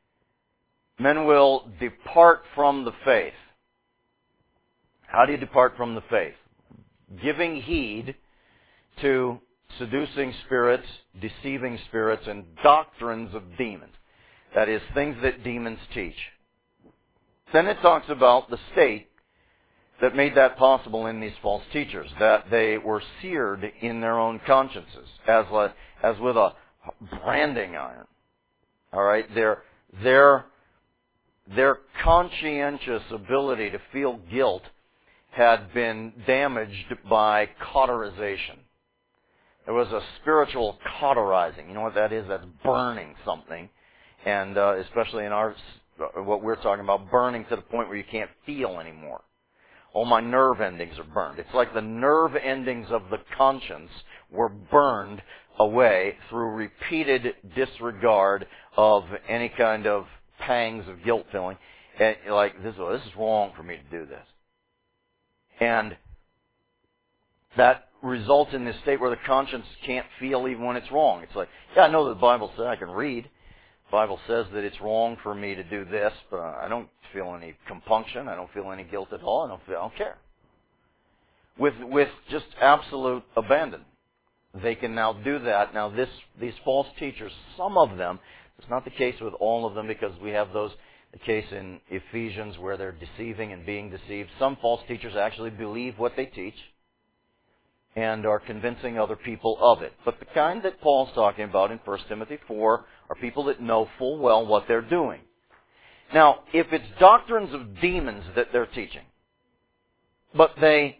men will depart from the faith. How do you depart from the faith? Giving heed to seducing spirits, deceiving spirits, and doctrines of demons. That is, things that demons teach. Then it talks about the state that made that possible in these false teachers, that they were seared in their own consciences, as with a branding iron. All right, their conscientious ability to feel guilt had been damaged by cauterization. There was a spiritual cauterizing. You know what that is? That's burning something, and especially in what we're talking about, burning to the point where you can't feel anymore. All my nerve endings are burned. It's like the nerve endings of the conscience were burned away through repeated disregard of any kind of pangs of guilt feeling. And like, this is wrong for me to do this. And that results in this state where the conscience can't feel even when it's wrong. It's like, yeah, I know that the Bible says I can read. The Bible says that it's wrong for me to do this, but I don't feel any compunction. I don't feel any guilt at all. I don't care. With just absolute abandon, they can now do that. Now, these false teachers, some of them, it's not the case with all of them, because we have the case in Ephesians where they're deceiving and being deceived. Some false teachers actually believe what they teach and are convincing other people of it. But the kind that Paul's talking about in 1 Timothy 4 are people that know full well what they're doing. Now, if it's doctrines of demons that they're teaching, but they're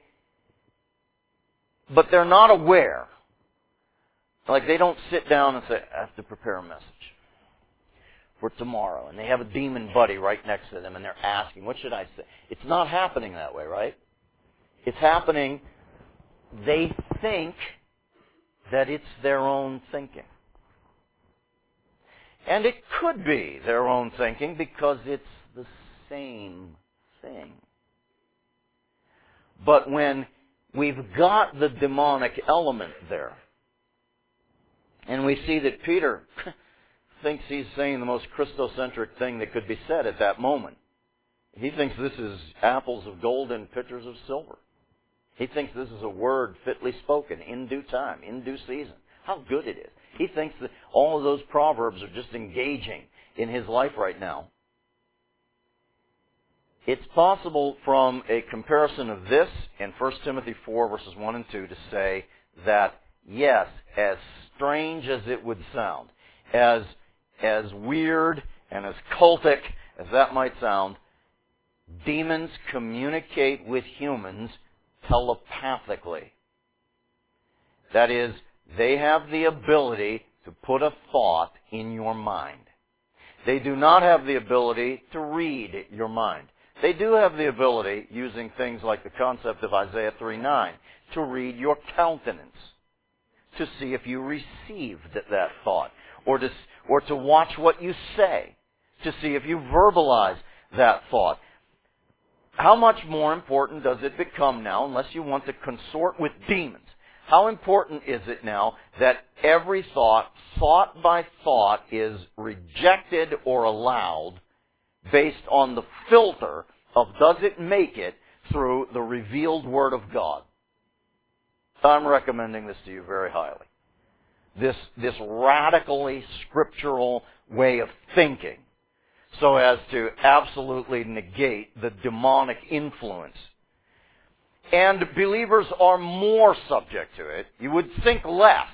not aware, like they don't sit down and say, I have to prepare a message for tomorrow, and they have a demon buddy right next to them and they're asking, what should I say? It's not happening that way, right? It's happening, they think that it's their own thinking. And it could be their own thinking because it's the same thing. But when we've got the demonic element there, and we see that Peter thinks he's saying the most Christocentric thing that could be said at that moment. He thinks this is apples of gold and pitchers of silver. He thinks this is a word fitly spoken in due time, in due season. How good it is. He thinks that all of those proverbs are just engaging in his life right now. It's possible from a comparison of this and 1 Timothy 4 verses 1 and 2 to say that, yes, as strange as it would sound, as weird and as cultic as that might sound, demons communicate with humans telepathically. That is, they have the ability to put a thought in your mind. They do not have the ability to read your mind. They do have the ability, using things like the concept of Isaiah 3:9, to read your countenance, to see if you received that thought, or to watch what you say, to see if you verbalize that thought. How much more important does it become now, unless you want to consort with demons? How important is it now that every thought by thought, is rejected or allowed based on the filter of does it make it through the revealed Word of God? I'm recommending this to you very highly. This radically scriptural way of thinking, so as to absolutely negate the demonic influence. And believers are more subject to it. You would think less,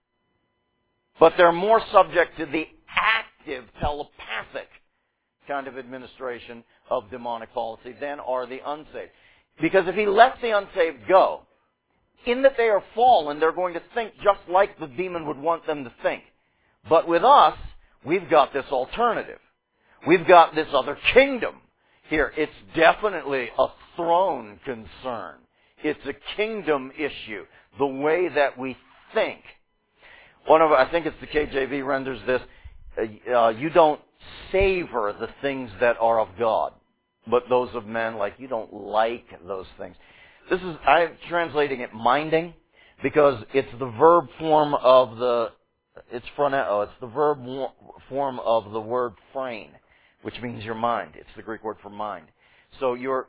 but they're more subject to the active telepathic kind of administration of demonic policy than are the unsaved. Because if he lets the unsaved go, in that they are fallen, they're going to think just like the demon would want them to think. But with us, we've got this alternative. We've got this other kingdom here. It's definitely a throne concern. It's a kingdom issue, the way that we think. I think it's the KJV renders this, you don't savor the things that are of God, but those of men, like you don't like those things. I'm translating it minding, because it's the verb form of it's the verb form of the word phrein, which means your mind. It's the Greek word for mind. So you're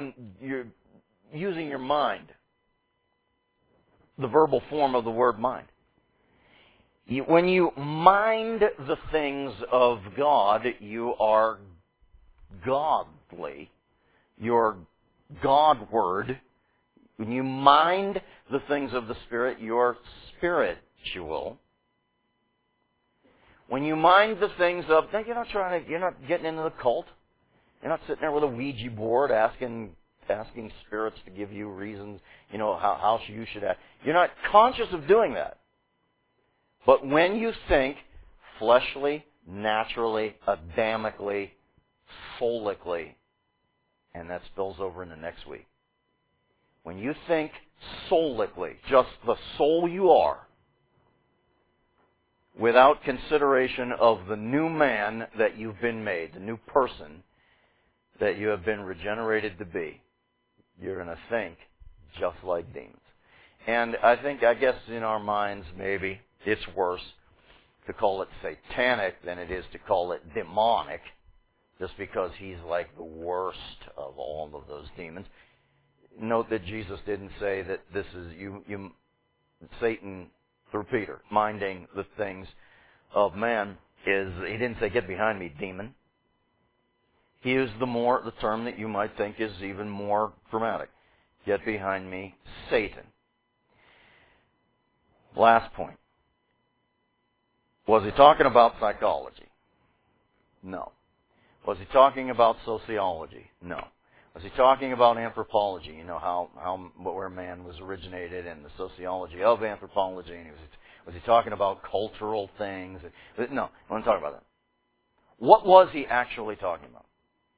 using your mind, the verbal form of the word mind. When you mind the things of God, you are godly. You're Godward. When you mind the things of the Spirit, you're spiritual. When you mind the things of, you're not getting into the cult. You're not sitting there with a Ouija board asking spirits to give you reasons, how you should act. You're not conscious of doing that. But when you think fleshly, naturally, adamically, soulically, and that spills over into next week. When you think soulically, just the soul you are, without consideration of the new man that you've been made, the new person that you have been regenerated to be, you're going to think just like demons. And I guess in our minds, maybe it's worse to call it satanic than it is to call it demonic, just because he's like the worst of all of those demons. Note that Jesus didn't say that this is Satan, through Peter, minding the things of man, he didn't say, get behind me, demon. He used the term that you might think is even more dramatic. Get behind me, Satan. Last point. Was he talking about psychology? No. Was he talking about sociology? No. Was he talking about anthropology? Where man was originated and the sociology of anthropology? And was he talking about cultural things? No, I wasn't talking about that. What was he actually talking about?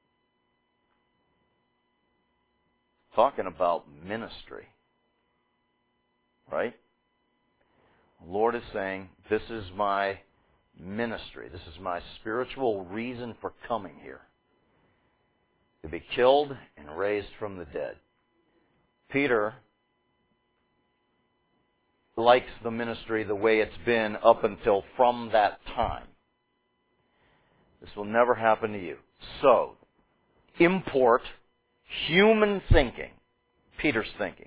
Talking about ministry. Right? The Lord is saying, this is my ministry. This is my spiritual reason for coming here. To be killed and raised from the dead. Peter likes the ministry the way it's been up until from that time. This will never happen to you. So, import human thinking, Peter's thinking,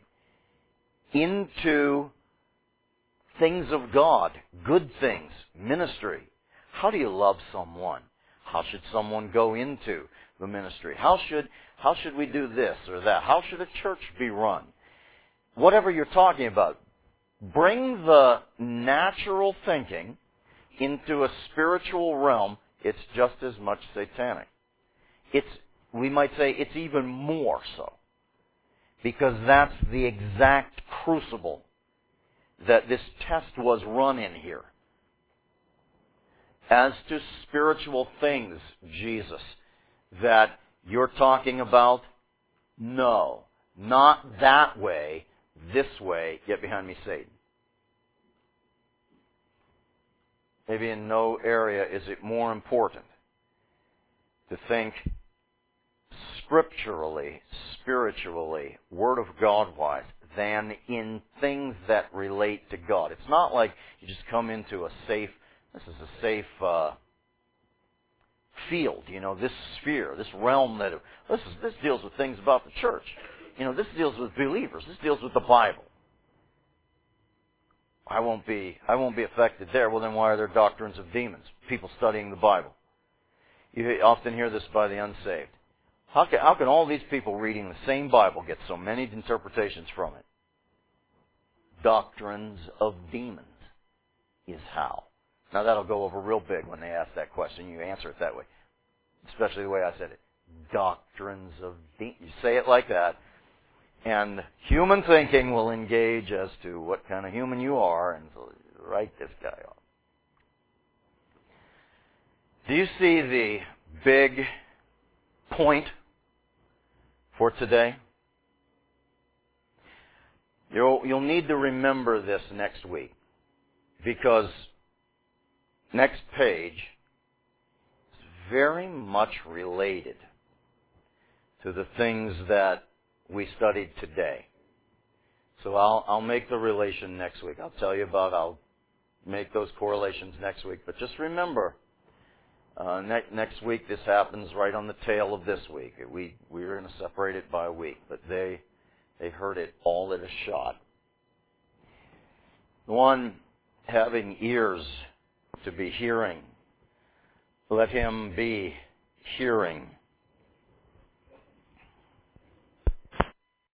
into things of God, good things, ministry. How do you love someone? How should someone go into the ministry? How should we do this or that? How should a church be run? Whatever you're talking about, bring the natural thinking into a spiritual realm. It's just as much satanic. We might say it's even more so, because that's the exact crucible that this test was run in here. As to spiritual things, Jesus, that you're talking about, no, not that way, this way, get behind me, Satan. Maybe in no area is it more important to think scripturally, spiritually, Word of God-wise, than in things that relate to God. It's not like you just come into this is a safe field, this sphere, this realm this deals with things about the church. This deals with believers. This deals with the Bible. I won't be affected there. Well, then why are there doctrines of demons? People studying the Bible. You often hear this by the unsaved. How can all these people reading the same Bible get so many interpretations from it? Doctrines of demons is how. Now that'll go over real big when they ask that question. You answer it that way. Especially the way I said it. Doctrines of demons. You say it like that, and human thinking will engage as to what kind of human you are and write this guy off. Do you see the big point for today? You'll need to remember this next week, because next page is very much related to the things that we studied today. So I'll make the relation next week. I'll make those correlations next week. But just remember, next week this happens right on the tail of this week. We're going to separate it by a week, but they heard it all at a shot. The one having ears to be hearing, let him be hearing.